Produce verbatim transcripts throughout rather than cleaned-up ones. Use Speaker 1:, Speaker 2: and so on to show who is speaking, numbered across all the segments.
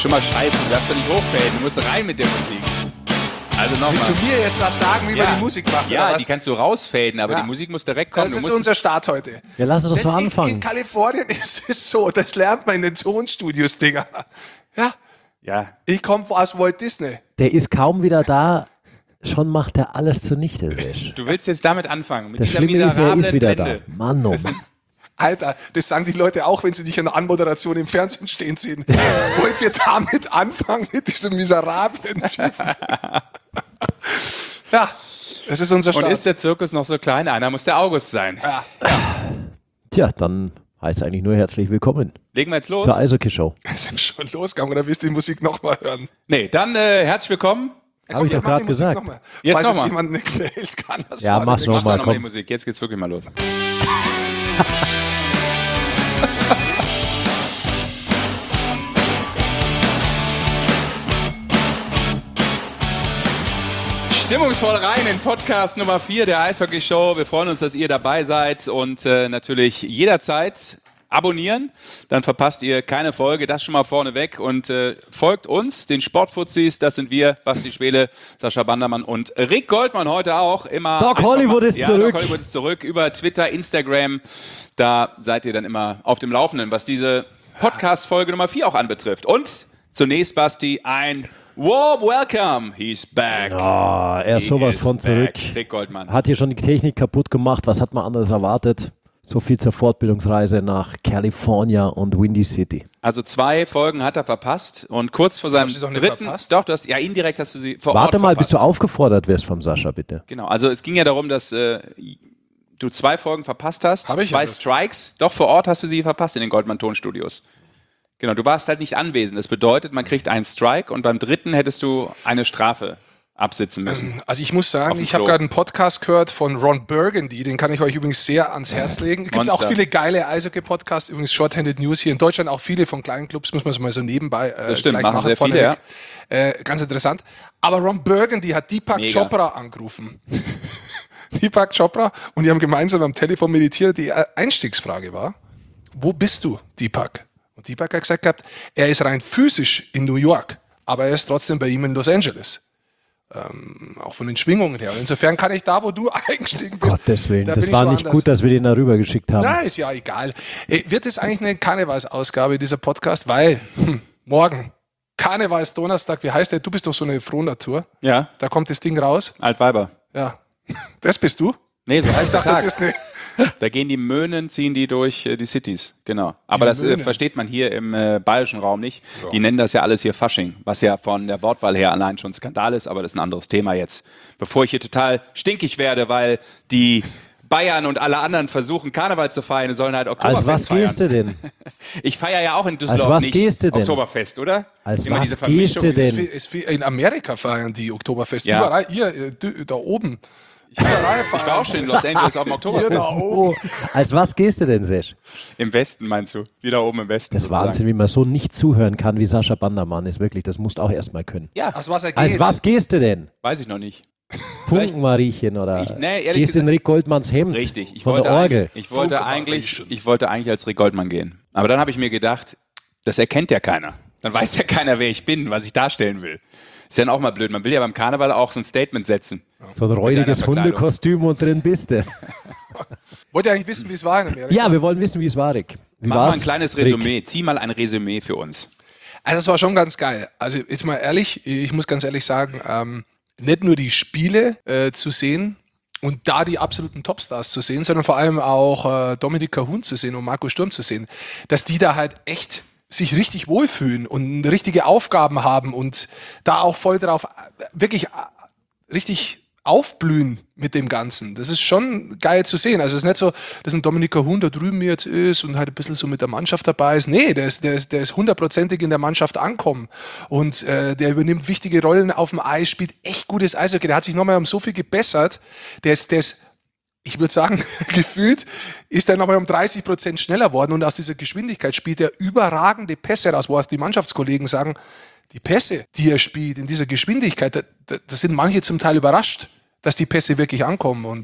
Speaker 1: schon mal scheiße, du darfst doch nicht hochfaden, du musst rein mit der Musik. Also nochmal.
Speaker 2: Willst du mir jetzt was sagen, wie
Speaker 1: ja.
Speaker 2: man die Musik macht?
Speaker 1: Ja,
Speaker 2: oder
Speaker 1: die kannst du rausfaden, aber
Speaker 2: ja.
Speaker 1: die Musik muss direkt kommen.
Speaker 2: Das
Speaker 1: du
Speaker 2: ist
Speaker 1: musst
Speaker 2: unser Start heute.
Speaker 3: Ja, lass uns doch so
Speaker 2: das
Speaker 3: anfangen.
Speaker 2: In, in Kalifornien ist es so, das lernt man in den Tonstudios, Digga. Ja.
Speaker 1: Ja.
Speaker 2: Ich komme aus Walt Disney.
Speaker 3: Der ist kaum wieder da, schon macht er alles zunichte, Sesh.
Speaker 1: Du willst jetzt damit anfangen. Mit
Speaker 3: Das
Speaker 1: dieser
Speaker 3: Schlimme ist, er ist wieder
Speaker 1: Blende.
Speaker 3: da. Mann, oh Mann.
Speaker 2: Alter, das sagen die Leute auch, wenn sie dich in der Anmoderation im Fernsehen stehen sehen. Wollt ihr damit anfangen, mit diesem miserablen Typen? Ja, das ist unser Start.
Speaker 1: Und ist der Zirkus noch so klein? Einer muss der August sein.
Speaker 2: Ja.
Speaker 3: Tja, dann heißt eigentlich nur herzlich willkommen
Speaker 1: Legen wir jetzt los?
Speaker 3: zur Eishockey-Show.
Speaker 2: Wir sind schon losgegangen, oder willst du die Musik nochmal hören?
Speaker 1: Nee, dann äh, herzlich willkommen.
Speaker 2: Ja,
Speaker 3: Hab ich
Speaker 2: wir
Speaker 3: doch
Speaker 2: machen
Speaker 3: gerade
Speaker 2: die Musik
Speaker 3: gesagt.
Speaker 2: Noch mal.
Speaker 1: Jetzt
Speaker 2: Falls
Speaker 1: noch
Speaker 2: es
Speaker 1: mal.
Speaker 2: jemandem nicht gefällt, kann das
Speaker 3: Ja,
Speaker 2: war
Speaker 3: mach's
Speaker 2: nicht-
Speaker 3: noch
Speaker 1: Mach
Speaker 3: mal,
Speaker 1: doch noch mal die
Speaker 3: komm.
Speaker 1: Musik. Jetzt geht's wirklich mal los. Stimmungsvoll rein in Podcast Nummer vier der Eishockey-Show. Wir freuen uns, dass ihr dabei seid und äh, natürlich jederzeit abonnieren. Dann verpasst ihr keine Folge. Das schon mal vorneweg. Und äh, folgt uns, den Sportfuzis. Das sind wir, Basti Schwele, Sascha Bandermann und Rick Goldmann heute auch. Immer
Speaker 3: Doc
Speaker 1: einfach
Speaker 3: Hollywood
Speaker 1: mal-
Speaker 3: ist
Speaker 1: ja,
Speaker 3: zurück.
Speaker 1: Doc Hollywood ist zurück. Über Twitter, Instagram. Da seid ihr dann immer auf dem Laufenden, was diese Podcast-Folge Nummer vier auch anbetrifft. Und zunächst, Basti, ein warm welcome. He's back.
Speaker 3: Ah, er ist
Speaker 1: He
Speaker 3: sowas
Speaker 1: is
Speaker 3: von zurück.
Speaker 1: back. Rick Goldmann.
Speaker 3: Hat hier schon die Technik kaputt gemacht. Was hat man anderes erwartet? So viel zur Fortbildungsreise nach California und Windy City.
Speaker 1: Also zwei Folgen hat er verpasst und kurz vor seinem
Speaker 2: sie doch nicht
Speaker 1: dritten,
Speaker 2: verpasst?
Speaker 1: doch, du hast, ja indirekt hast du sie vor
Speaker 3: Warte
Speaker 1: Ort
Speaker 3: mal,
Speaker 1: verpasst.
Speaker 3: bis du aufgefordert wirst vom Sascha, bitte.
Speaker 1: Genau, also es ging ja darum, dass äh, du zwei Folgen verpasst hast,
Speaker 2: Hab ich
Speaker 1: zwei
Speaker 2: ja nicht.
Speaker 1: Strikes, doch vor Ort hast du sie verpasst in den Goldmann-Tonstudios. Genau, du warst halt nicht anwesend. Das bedeutet, man kriegt einen Strike und beim dritten hättest du eine Strafe absitzen müssen.
Speaker 2: Also ich muss
Speaker 1: Auf
Speaker 2: sagen,
Speaker 1: dem
Speaker 2: ich habe
Speaker 1: Klo.
Speaker 2: gerade einen Podcast gehört von Ron Burgundy, den kann ich euch übrigens sehr ans Herz legen. Es gibt auch
Speaker 1: Monster.
Speaker 2: viele geile Eishockey-Podcasts, übrigens Shorthanded News hier in Deutschland, auch viele von kleinen Clubs, muss man so mal so nebenbei äh,
Speaker 1: Das stimmt,
Speaker 2: gleich
Speaker 1: machen sehr viele,
Speaker 2: vorneweg. Äh, ganz interessant. Aber Ron Burgundy hat Deepak
Speaker 1: Mega.
Speaker 2: Chopra angerufen. Deepak Chopra und die haben gemeinsam am Telefon meditiert. Die äh, Einstiegsfrage war, wo bist du, Deepak? Und Deepak hat gesagt gehabt, er ist rein physisch in New York, aber er ist trotzdem bei ihm in Los Angeles. Ähm, auch von den Schwingungen her. Und insofern kann ich da, wo du eingestiegen bist,
Speaker 3: Gottes Willen,
Speaker 2: da
Speaker 3: das
Speaker 2: bin ich
Speaker 3: war nicht
Speaker 2: woanders.
Speaker 3: gut, dass wir den da rüber geschickt haben.
Speaker 2: Na, ist ja egal. Äh, Wird es eigentlich eine Karnevalsausgabe dieser Podcast? Weil, hm, morgen, Karnevalsdonnerstag, wie heißt der? Du bist doch so eine Frohnatur.
Speaker 1: Ja,
Speaker 2: Da kommt das Ding raus.
Speaker 1: Altweiber.
Speaker 2: Ja. Das bist du?
Speaker 1: Nee, so heißt der
Speaker 2: Ich dachte, du
Speaker 1: Tag.
Speaker 2: bist eine.
Speaker 1: Da gehen die Möhnen, ziehen die durch äh, die Cities, genau. Aber das äh,
Speaker 2: Möhnen.
Speaker 1: versteht man hier im äh, bayerischen Raum nicht. Die nennen das ja alles hier Fasching, was ja von der Wortwahl her allein schon Skandal ist, aber das ist ein anderes Thema jetzt. Bevor ich hier total stinkig werde, weil die Bayern und alle anderen versuchen, Karneval zu feiern, sollen halt Oktoberfest
Speaker 3: Als was
Speaker 1: feiern.
Speaker 3: gehst du denn?
Speaker 1: Ich feiere ja auch in Düsseldorf
Speaker 3: was
Speaker 1: nicht
Speaker 3: gehst du denn?
Speaker 1: Oktoberfest, oder?
Speaker 3: Als
Speaker 1: Immer
Speaker 3: was
Speaker 1: diese
Speaker 3: gehst du
Speaker 1: Vermischung.
Speaker 3: denn?
Speaker 2: Ist wie- ist wie in Amerika feiern die Oktoberfest.
Speaker 1: Ja.
Speaker 2: Überall, hier, äh, dü- da oben. Überall
Speaker 1: Ich war auch schon in Los Angeles auf dem
Speaker 2: Hier
Speaker 1: Oktoberfest.
Speaker 2: da oben.
Speaker 3: Oh, als was gehst du denn, Sesh?
Speaker 1: Im Westen meinst du? Wieder oben im Westen.
Speaker 3: Das ist
Speaker 1: sozusagen.
Speaker 3: Wahnsinn, wie man so nicht zuhören kann wie Sascha Bandermann. Ist wirklich, das musst du auch erstmal können.
Speaker 1: Ja,
Speaker 2: Als was er geht.
Speaker 3: Als was gehst du denn?
Speaker 1: weiß ich noch nicht.
Speaker 3: Funkenmariechen oder
Speaker 1: Ich- nee, ehrlich
Speaker 3: gehst in
Speaker 1: gesagt-
Speaker 3: Rick Goldmanns Hemd
Speaker 1: Richtig. Ich
Speaker 3: von
Speaker 1: wollte
Speaker 3: der Orgel?
Speaker 1: eigentlich- Ich wollte,
Speaker 2: Funke
Speaker 1: eigentlich,
Speaker 2: Mariechen.
Speaker 1: ich wollte eigentlich als Rick Goldmann gehen. Aber dann habe ich mir gedacht, das erkennt ja keiner. Dann weiß ja keiner, wer ich bin, was ich darstellen will. Ist ja dann auch mal blöd. Man will ja beim Karneval auch so ein Statement setzen.
Speaker 3: So ein räudiges
Speaker 1: Verkleidung.
Speaker 3: Hundekostüm und drin bist du.
Speaker 2: Wollt ihr eigentlich wissen, wie es war in Amerika?
Speaker 3: Ja, wir wollen wissen, wie es war, Rick. Wie
Speaker 1: Mach mal
Speaker 3: war's?
Speaker 1: ein kleines
Speaker 3: Rick?
Speaker 1: Resümee. Zieh mal ein Resümee für uns.
Speaker 2: Also das war schon ganz geil. Also jetzt mal ehrlich, ich muss ganz ehrlich sagen, ähm, nicht nur die Spiele äh, zu sehen und da die absoluten Topstars zu sehen, sondern vor allem auch äh, Dominik Cahun zu sehen und Marco Sturm zu sehen, dass die da halt echt sich richtig wohlfühlen und richtige Aufgaben haben und da auch voll drauf äh, wirklich äh, richtig aufblühen mit dem Ganzen. Das ist schon geil zu sehen. Also es ist nicht so, dass ein Dominik Cahun da drüben jetzt ist und halt ein bisschen so mit der Mannschaft dabei ist. Nee, der ist, der ist, der ist hundertprozentig in der Mannschaft ankommen. Und äh, der übernimmt wichtige Rollen auf dem Eis, spielt echt gutes Eishockey. Der hat sich nochmal um so viel gebessert. Der ist, der ist ich würde sagen, gefühlt ist er nochmal um dreißig Prozent schneller worden und aus dieser Geschwindigkeit spielt er überragende Pässe raus, wo auch die Mannschaftskollegen sagen, die Pässe, die er spielt in dieser Geschwindigkeit, da, da, da sind manche zum Teil überrascht, dass die Pässe wirklich ankommen. Und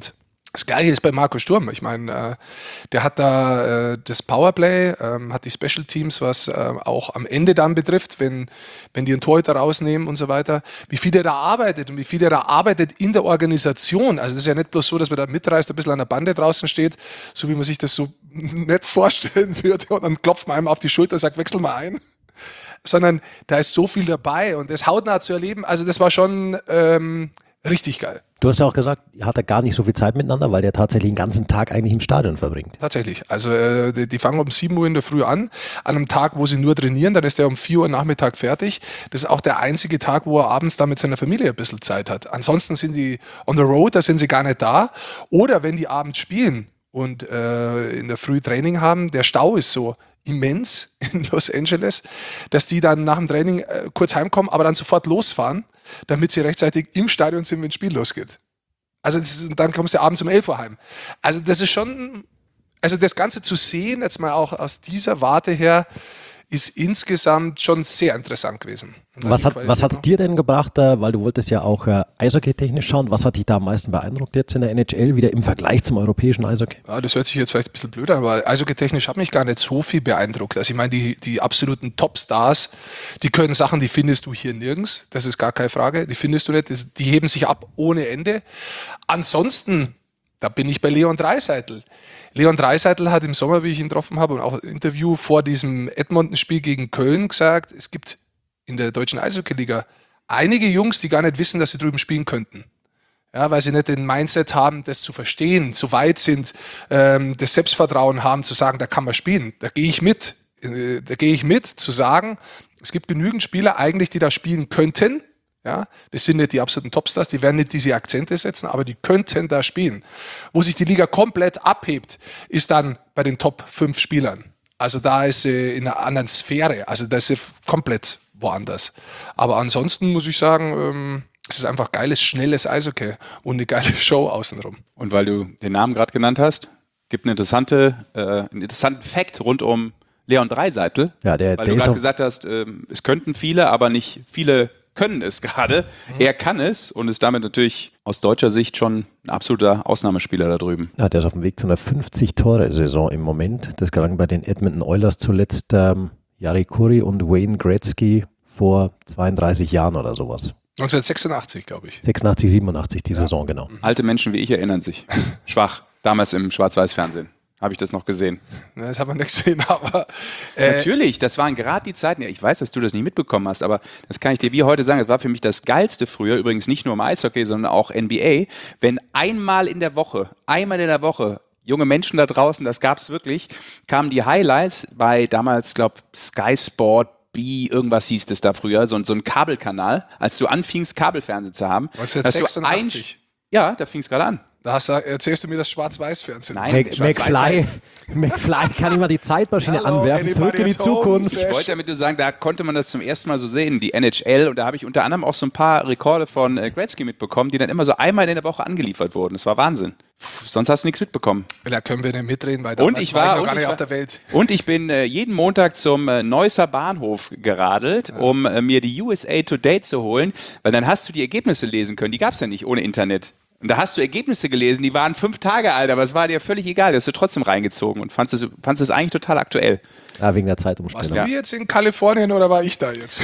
Speaker 2: Das Gleiche ist bei Marco Sturm. Ich meine, äh, der hat da äh, das Powerplay, ähm, hat die Special Teams, was äh, auch am Ende dann betrifft, wenn, wenn die einen Torhüter rausnehmen und so weiter. Wie viel der da arbeitet und wie viel der da arbeitet in der Organisation. Also das ist ja nicht bloß so, dass man da mitreißt, ein bisschen an der Bande draußen steht, so wie man sich das so nett vorstellen würde und dann klopft man einem auf die Schulter und sagt, wechsel mal ein. Sondern da ist so viel dabei und das hautnah zu erleben, also das war schon ähm, richtig geil.
Speaker 3: Du hast ja auch gesagt, ihr hattet gar nicht so viel Zeit miteinander, weil der tatsächlich den ganzen Tag eigentlich im Stadion verbringt.
Speaker 2: Tatsächlich. Also äh, die, die fangen um sieben Uhr in der Früh an, an einem Tag, wo sie nur trainieren, dann ist er um vier Uhr Nachmittag fertig. Das ist auch der einzige Tag, wo er abends da mit seiner Familie ein bisschen Zeit hat. Ansonsten sind die on the road, da sind sie gar nicht da. Oder wenn die abends spielen und äh, in der Früh Training haben, der Stau ist so immens in Los Angeles, dass die dann nach dem Training äh, kurz heimkommen, aber dann sofort losfahren, damit sie rechtzeitig im Stadion sind, wenn das Spiel losgeht. Also das ist, dann kommst du abends um elf Uhr heim. Also das ist schon, also das Ganze zu sehen, jetzt mal auch aus dieser Warte her, ist insgesamt schon sehr interessant gewesen.
Speaker 3: Was hat was hat's dir denn gebracht, äh, weil du wolltest ja auch äh, Eishockey-technisch schauen, was hat dich da am meisten beeindruckt jetzt in der N H L, wieder im Vergleich zum europäischen Eishockey?
Speaker 2: Ja, das hört sich jetzt vielleicht ein bisschen blöd an, aber Eishockey-technisch hat mich gar nicht so viel beeindruckt. Also ich meine, die, die absoluten Topstars, die können Sachen, die findest du hier nirgends, das ist gar keine Frage, die findest du nicht, das, die heben sich ab ohne Ende. Ansonsten, da bin ich bei Leon Draisaitl. Leon Draisaitl hat im Sommer, wie ich ihn getroffen habe, und auch ein Interview vor diesem Edmonton-Spiel gegen Köln gesagt, es gibt in der deutschen Eishockey-Liga einige Jungs, die gar nicht wissen, dass sie drüben spielen könnten. Ja, weil sie nicht den Mindset haben, das zu verstehen, so weit sind, ähm, das Selbstvertrauen haben, zu sagen, da kann man spielen. Da gehe ich mit. Äh, da gehe ich mit, zu sagen, es gibt genügend Spieler eigentlich, die da spielen könnten. Ja, das sind nicht die absoluten Topstars, die werden nicht diese Akzente setzen, aber die könnten da spielen. Wo sich die Liga komplett abhebt, ist dann bei den Top fünf Spielern. Also da ist sie in einer anderen Sphäre, also da ist sie komplett woanders. Aber ansonsten muss ich sagen, ähm, es ist einfach geiles, schnelles Eishockey und eine geile Show außenrum.
Speaker 1: Und weil du den Namen gerade genannt hast, gibt eine interessante, äh, einen interessanten Fact rund um Leon Draisaitl.
Speaker 3: Ja, der,
Speaker 1: weil
Speaker 3: der
Speaker 1: du
Speaker 3: ist
Speaker 1: gerade
Speaker 3: auch
Speaker 1: gesagt hast, äh, es könnten viele, aber nicht viele können es gerade. Mhm. Er kann es und ist damit natürlich aus deutscher Sicht schon ein absoluter Ausnahmespieler da drüben.
Speaker 3: Ja, der ist auf dem Weg zu einer fünfzig-Tore-Saison im Moment. Das gelang bei den Edmonton Oilers zuletzt ähm, Jari Kurri und Wayne Gretzky vor zweiunddreißig Jahren oder sowas.
Speaker 2: neunzehnhundertsechsundachtzig, glaube ich.
Speaker 3: sechsundachtzig, siebenundachtzig die
Speaker 2: ja.
Speaker 3: Saison, genau.
Speaker 1: Alte Menschen wie ich erinnern sich. Schwach. Damals im Schwarz-Weiß-Fernsehen. Habe ich das noch gesehen.
Speaker 2: Das haben wir nicht gesehen, aber... Äh,
Speaker 1: Natürlich, das waren gerade die Zeiten, ich weiß, dass du das nicht mitbekommen hast, aber das kann ich dir wie heute sagen, das war für mich das Geilste früher, übrigens nicht nur im Eishockey, sondern auch N B A, wenn einmal in der Woche, einmal in der Woche, junge Menschen da draußen, das gab es wirklich, kamen die Highlights bei damals, glaube ich, Sky Sport, B, irgendwas hieß das da früher, so, so ein Kabelkanal, als du anfingst, Kabelfernsehen zu haben.
Speaker 2: Was ist jetzt sechsundachtzig?
Speaker 1: Ein, ja, da fing es gerade an.
Speaker 2: Da hast du, erzählst du mir das Schwarz-Weiß-Fernsehen.
Speaker 1: Nein,
Speaker 3: Mac, McFly, McFly kann immer die Zeitmaschine
Speaker 2: Hello,
Speaker 3: anwerfen, zurück in die Zukunft.
Speaker 1: Ich wollte damit nur sagen, da konnte man das zum ersten Mal so sehen, die N H L, und da habe ich unter anderem auch so ein paar Rekorde von äh, Gretzky mitbekommen, die dann immer so einmal in der Woche angeliefert wurden. Das war Wahnsinn. Puh, sonst hast du nichts mitbekommen.
Speaker 2: Da können wir nicht mitreden, weil damals
Speaker 1: und ich
Speaker 2: war,
Speaker 1: war,
Speaker 2: ich noch gar
Speaker 1: und
Speaker 2: nicht
Speaker 1: ich
Speaker 2: auf
Speaker 1: war,
Speaker 2: der Welt.
Speaker 1: Und ich bin äh, jeden Montag zum äh, Neusser Bahnhof geradelt, ja. um äh, mir die U S A Today zu holen, weil dann hast du die Ergebnisse lesen können. Die gab es ja nicht ohne Internet. Und da hast du Ergebnisse gelesen, die waren fünf Tage alt, aber es war dir völlig egal, die hast du trotzdem reingezogen und fandest es, fandest es eigentlich total aktuell.
Speaker 3: Ja, wegen der Zeitumstellung.
Speaker 2: Warst du jetzt in Kalifornien oder war ich da jetzt?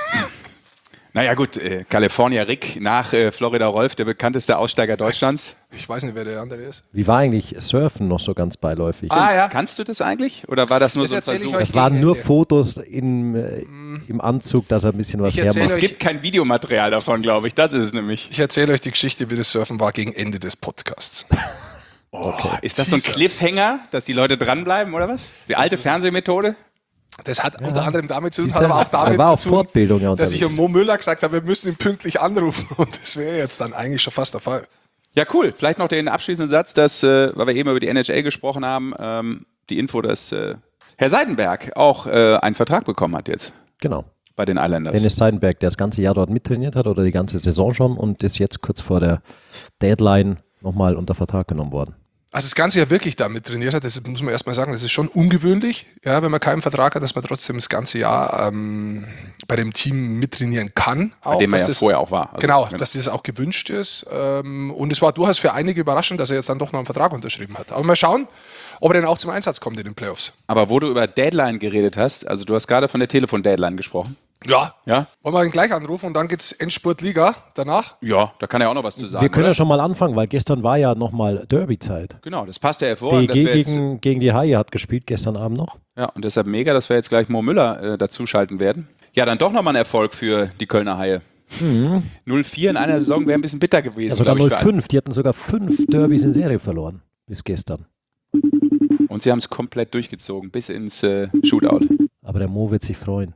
Speaker 1: Naja gut, äh, California Rick nach äh, Florida Rolf, der bekannteste Aussteiger Deutschlands.
Speaker 2: Ich weiß nicht, wer der andere ist.
Speaker 3: Wie war eigentlich Surfen noch so ganz beiläufig?
Speaker 2: Ah, ja.
Speaker 1: Kannst du das eigentlich? Oder war das nur
Speaker 2: Das
Speaker 1: so ein
Speaker 2: erzähl ich
Speaker 1: Versuch?
Speaker 2: euch
Speaker 3: Es waren nur
Speaker 2: Ende.
Speaker 3: Fotos in, äh, im Anzug, dass er ein bisschen was
Speaker 2: Ich erzähl
Speaker 3: hermacht.
Speaker 1: Es
Speaker 2: euch-
Speaker 1: gibt kein Videomaterial davon, glaube ich. Das ist es nämlich.
Speaker 2: Ich erzähle euch die Geschichte, wie das Surfen war gegen Ende des Podcasts.
Speaker 1: Oh, ist das so ein
Speaker 2: Teaser.
Speaker 1: Cliffhanger, dass die Leute dranbleiben, oder was? Die alte Fernsehmethode?
Speaker 2: Das hat unter anderem damit zu tun,
Speaker 3: Siehst
Speaker 2: hat
Speaker 3: du,
Speaker 2: aber auch damit
Speaker 3: er war auf
Speaker 2: zu tun,
Speaker 3: Fortbildung ja
Speaker 2: dass ich
Speaker 3: unterwegs.
Speaker 2: an Mo Müller gesagt habe, wir müssen ihn pünktlich anrufen. Und das wäre jetzt dann eigentlich schon fast der Fall.
Speaker 1: Ja, cool. Vielleicht noch den abschließenden Satz, dass, äh, weil wir eben über die N H L gesprochen haben, ähm, die Info, dass äh, Herr Seidenberg auch äh, einen Vertrag bekommen hat jetzt
Speaker 3: Genau.
Speaker 1: bei den Islanders.
Speaker 3: Dennis Seidenberg, der das ganze Jahr dort mittrainiert hat oder die ganze Saison schon und ist jetzt kurz vor der Deadline nochmal unter Vertrag genommen worden.
Speaker 2: Also das ganze Jahr wirklich damit trainiert hat, das muss man erstmal sagen, das ist schon ungewöhnlich, ja, wenn man keinen Vertrag hat, dass man trotzdem das ganze Jahr ähm, bei dem Team mittrainieren kann.
Speaker 1: Bei
Speaker 2: auch,
Speaker 1: dem er ja
Speaker 2: das,
Speaker 1: vorher auch war. Also,
Speaker 2: genau, dass das auch gewünscht ist. Ähm, und es war durchaus für einige überraschend, dass er jetzt dann doch noch einen Vertrag unterschrieben hat. Aber mal schauen, ob er dann auch zum Einsatz kommt in den Playoffs.
Speaker 1: Aber wo du über Deadline geredet hast, also du hast gerade von der Telefon-Deadline gesprochen.
Speaker 2: Ja.
Speaker 1: Ja?
Speaker 2: Wollen wir ihn gleich anrufen und dann geht's Endspurt-Liga danach?
Speaker 1: Ja, da kann er auch noch was zu sagen.
Speaker 3: Wir können
Speaker 1: oder?
Speaker 3: ja schon mal anfangen, weil gestern war ja nochmal Derby-Zeit.
Speaker 1: Genau, das passt ja hervorragend.
Speaker 3: D E G
Speaker 1: dass wir jetzt,
Speaker 3: gegen, gegen die Haie hat gespielt gestern Abend noch.
Speaker 1: ja, und deshalb mega, dass wir jetzt gleich Mo Müller äh, dazuschalten werden. Ja, dann doch nochmal ein Erfolg für die Kölner Haie.
Speaker 3: Mhm.
Speaker 1: null vier in einer Saison wäre ein bisschen bitter gewesen.
Speaker 3: Ja, sogar
Speaker 1: glaub ich,
Speaker 3: null
Speaker 1: für
Speaker 3: fünf. Die hatten sogar fünf Derbys in Serie verloren bis gestern.
Speaker 1: einen. Und sie haben es komplett durchgezogen, bis ins äh, Shootout.
Speaker 3: Aber der Mo wird sich freuen.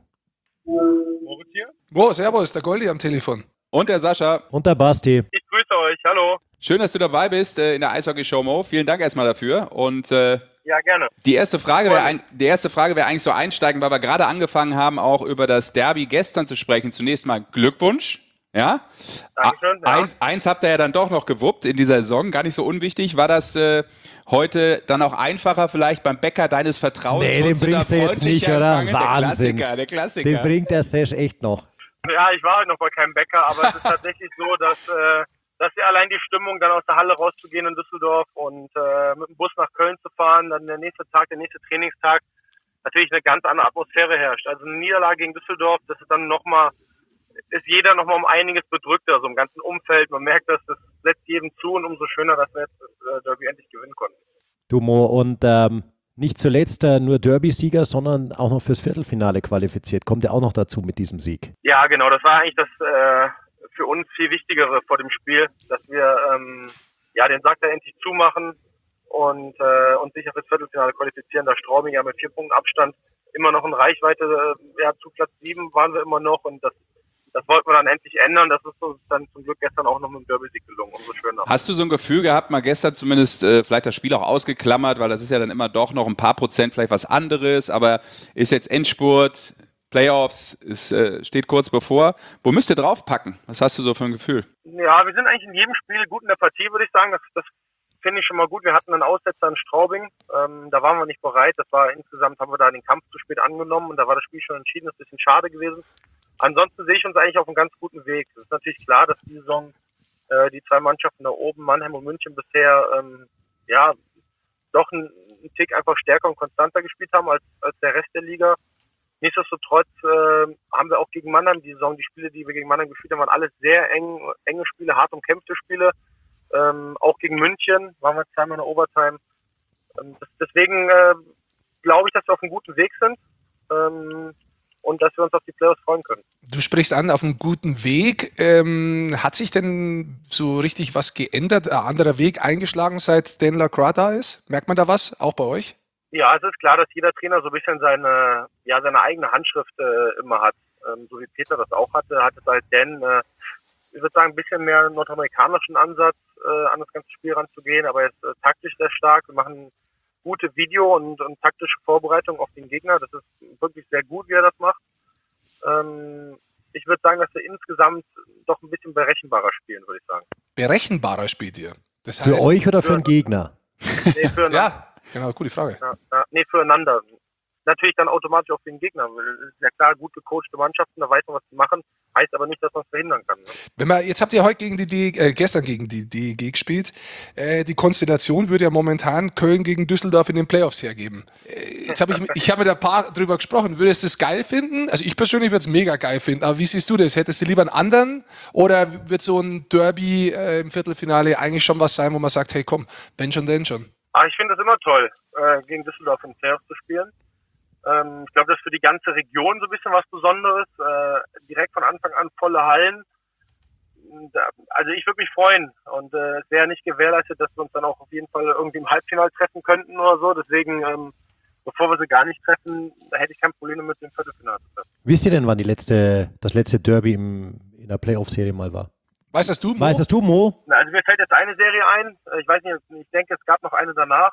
Speaker 4: Moritz hier.
Speaker 2: Wow, servus, der Goldi am Telefon.
Speaker 1: Und der Sascha.
Speaker 3: Und der Basti.
Speaker 4: Ich grüße euch, hallo.
Speaker 1: Schön, dass du dabei bist äh, in der Eishockey-Show, Mo. Vielen Dank erstmal dafür. Und äh,
Speaker 4: Ja, gerne.
Speaker 1: die erste Frage wäre ein, die erste Frage wäre eigentlich so einsteigen, weil wir gerade angefangen haben, auch über das Derby gestern zu sprechen. Zunächst mal Glückwunsch. Ja?
Speaker 4: Dankeschön,
Speaker 1: A-
Speaker 4: ja.
Speaker 1: Eins, eins habt ihr ja dann doch noch gewuppt in dieser Saison, gar nicht so unwichtig. War das äh, heute dann auch einfacher vielleicht beim Bäcker deines Vertrauens?
Speaker 3: Nee, den
Speaker 1: Wurdest du da
Speaker 3: bringst du jetzt nicht,
Speaker 1: freundlicher
Speaker 3: oder?
Speaker 1: empfangen?
Speaker 3: Wahnsinn.
Speaker 1: Der Klassiker, der Klassiker.
Speaker 3: Den bringt der Sesh echt noch.
Speaker 4: Ja, ich war heute noch bei keinem Bäcker, aber es ist tatsächlich so, dass, äh, dass ja allein die Stimmung, dann aus der Halle rauszugehen in Düsseldorf und äh, mit dem Bus nach Köln zu fahren, dann der nächste Tag, der nächste Trainingstag, natürlich eine ganz andere Atmosphäre herrscht. Also eine Niederlage gegen Düsseldorf, das ist dann nochmal, ist jeder nochmal um einiges bedrückter, so im ganzen Umfeld. Man merkt, dass das setzt jedem zu und umso schöner, dass wir jetzt das äh, Derby endlich gewinnen konnten.
Speaker 3: Du Mo, und ähm, nicht zuletzt äh, nur Derby-Sieger, sondern auch noch fürs Viertelfinale qualifiziert. Kommt ja auch noch dazu mit diesem Sieg.
Speaker 4: Ja, genau, das war eigentlich das äh, für uns viel Wichtigere vor dem Spiel, dass wir ähm, ja den Sack da endlich zumachen und äh, uns sicher fürs Viertelfinale qualifizieren. Da Straubing ja mit vier Punkten Abstand immer noch in Reichweite, äh, ja, zu Platz sieben waren wir immer noch und das Das wollten wir dann endlich ändern. Das ist uns dann zum Glück gestern auch noch mit dem Derby-Sieg gelungen. Umso schöner.
Speaker 1: Hast du so ein Gefühl gehabt, mal gestern zumindest äh, vielleicht das Spiel auch ausgeklammert, weil das ist ja dann immer doch noch ein paar Prozent vielleicht was anderes, aber ist jetzt Endspurt, Playoffs, es äh, steht kurz bevor. Wo müsst ihr draufpacken? Was hast du so für ein Gefühl?
Speaker 4: Ja, wir sind eigentlich in jedem Spiel gut in der Partie, würde ich sagen. Das, das finde ich schon mal gut. Wir hatten einen Aussetzer in Straubing. Ähm, da waren wir nicht bereit. Das war insgesamt, haben wir da den Kampf zu spät angenommen und da war das Spiel schon entschieden. Das ist ein bisschen schade gewesen. Ansonsten sehe ich uns eigentlich auf einem ganz guten Weg. Es ist natürlich klar, dass die Saison äh, die zwei Mannschaften da oben, Mannheim und München, bisher ähm, ja doch einen, einen Tick einfach stärker und konstanter gespielt haben als, als der Rest der Liga. Nichtsdestotrotz äh, haben wir auch gegen Mannheim die Saison, die Spiele, die wir gegen Mannheim gespielt haben, waren alles sehr eng, enge Spiele, hart umkämpfte Spiele. Ähm, auch gegen München waren wir zweimal in der Overtime. Ähm, das, deswegen äh, glaube ich, dass wir auf einem guten Weg sind. Ähm, und dass wir uns auf die Playoffs freuen können.
Speaker 2: Du sprichst an, auf einem guten Weg. Ähm, hat sich denn so richtig was geändert, ein anderer Weg eingeschlagen, seit Stan Lacroix da ist? Merkt man da was, auch bei euch?
Speaker 4: Ja, es ist klar, dass jeder Trainer so ein bisschen seine, ja, seine eigene Handschrift äh, immer hat. Ähm, so wie Peter das auch hatte, hat es halt Dan, äh, ich würde sagen, ein bisschen mehr nordamerikanischen Ansatz äh, an das ganze Spiel ranzugehen, aber jetzt äh, taktisch sehr stark. Wir machen gute Video- und, und taktische Vorbereitung auf den Gegner. Das ist wirklich sehr gut, wie er das macht. Ähm, ich würde sagen, dass wir insgesamt doch ein bisschen berechenbarer spielen, würde ich sagen.
Speaker 2: Berechenbarer spielt ihr? Das
Speaker 3: Für
Speaker 2: heißt,
Speaker 3: euch oder für den Gegner?
Speaker 4: Nee, füreinander.
Speaker 2: Ja, genau, gute Frage.
Speaker 4: Ja, ja, nee, füreinander. Natürlich dann automatisch auf den Gegner. Es ist ja klar, gut gecoachte Mannschaften, da weiß man, was sie machen. Heißt aber nicht, dass man es verhindern kann. Ne?
Speaker 2: Wenn man, jetzt habt ihr heute gegen die, die äh, gestern gegen die D E G gespielt. Äh, die Konstellation würde ja momentan Köln gegen Düsseldorf in den Playoffs hergeben. Äh, jetzt habe ich, ich habe mit ein paar drüber gesprochen. Würdest du das geil finden? Also ich persönlich würde es mega geil finden. Aber wie siehst du das? Hättest du lieber einen anderen? Oder wird so ein Derby äh, im Viertelfinale eigentlich schon was sein, wo man sagt, hey komm, wenn schon, denn schon?
Speaker 4: Aber ich finde es immer toll, äh, gegen Düsseldorf in den Playoffs zu spielen. Ähm, ich glaube, das ist für die ganze Region so ein bisschen was Besonderes. Äh, direkt von Anfang an volle Hallen. Also ich würde mich freuen. Und äh, es wäre nicht gewährleistet, dass wir uns dann auch auf jeden Fall irgendwie im Halbfinale treffen könnten oder so. Deswegen, ähm, bevor wir sie gar nicht treffen, da hätte ich kein Problem mit dem Viertelfinale zu treffen.
Speaker 3: Wisst ihr denn, wann die letzte, das letzte Derby im, in der Playoff-Serie mal war?
Speaker 2: Weißt das du, Mo?
Speaker 3: Weißt das du, Mo?
Speaker 4: Na, also mir fällt jetzt eine Serie ein. Ich weiß nicht, ich denke, es gab noch eine danach.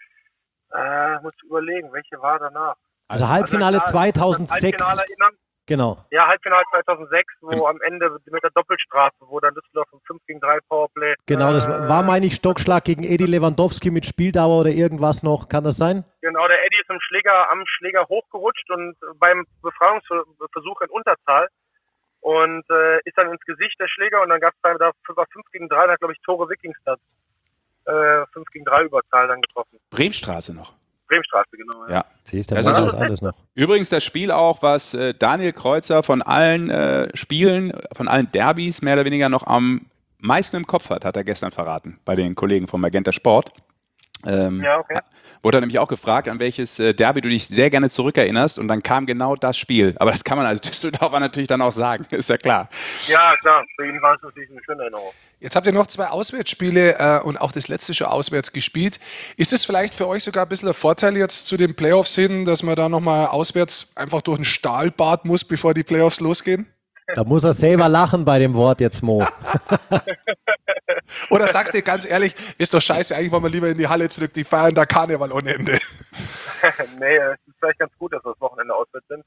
Speaker 4: Äh, muss überlegen, welche war danach?
Speaker 3: Also Halbfinale
Speaker 4: Also klar,
Speaker 3: zweitausendsechs.
Speaker 4: Halbfinale erinnern.
Speaker 3: Genau.
Speaker 4: Ja, Halbfinale zweitausendsechs, wo am Ende mit der Doppelstrafe, wo dann Düsseldorf im fünf gegen drei Powerplay.
Speaker 3: Genau, das
Speaker 4: äh,
Speaker 3: war, meine ich, Stockschlag gegen Edi Lewandowski mit Spieldauer oder irgendwas noch. Kann das sein?
Speaker 4: Genau, der Eddie ist im Schläger, am Schläger hochgerutscht und beim Befreiungsversuch in Unterzahl und äh, ist dann ins Gesicht der Schläger und dann gab es da fünf gegen drei, da hat, glaube ich, Tore Wikingstad äh, fünf gegen drei Überzahl dann getroffen.
Speaker 1: Bremstraße noch.
Speaker 4: Bremstraße, genau. Ja.
Speaker 1: Ja.
Speaker 3: Siehst du,
Speaker 1: Das
Speaker 3: das
Speaker 1: ist
Speaker 3: ist
Speaker 1: so-
Speaker 3: alles noch.
Speaker 1: Übrigens das Spiel auch, was äh, Daniel Kreuzer von allen äh, Spielen, von allen Derbys mehr oder weniger noch am meisten im Kopf hat, hat er gestern verraten bei den Kollegen vom Magenta Sport. Ähm,
Speaker 4: Ja, okay.
Speaker 1: Wurde er nämlich auch gefragt, an welches äh, Derby du dich sehr gerne zurückerinnerst und dann kam genau das Spiel. Aber das kann man als Düsseldorfer natürlich dann auch sagen, ist ja klar.
Speaker 4: Ja, klar, für ihn war es natürlich eine schöne Erinnerung.
Speaker 2: Jetzt habt ihr noch zwei Auswärtsspiele äh, und auch das letzte schon auswärts gespielt. Ist es vielleicht für euch sogar ein bisschen ein Vorteil jetzt zu den Playoffs hin, dass man da nochmal auswärts einfach durch ein Stahlbad muss, bevor die Playoffs losgehen?
Speaker 3: Da muss er selber lachen bei dem Wort jetzt, Mo.
Speaker 2: Oder sagst du ganz ehrlich, ist doch scheiße, eigentlich wollen wir lieber in die Halle zurück, die feiern da Karneval ohne Ende.
Speaker 4: Nee, es ist vielleicht ganz gut, dass wir das Wochenende auswärts sind.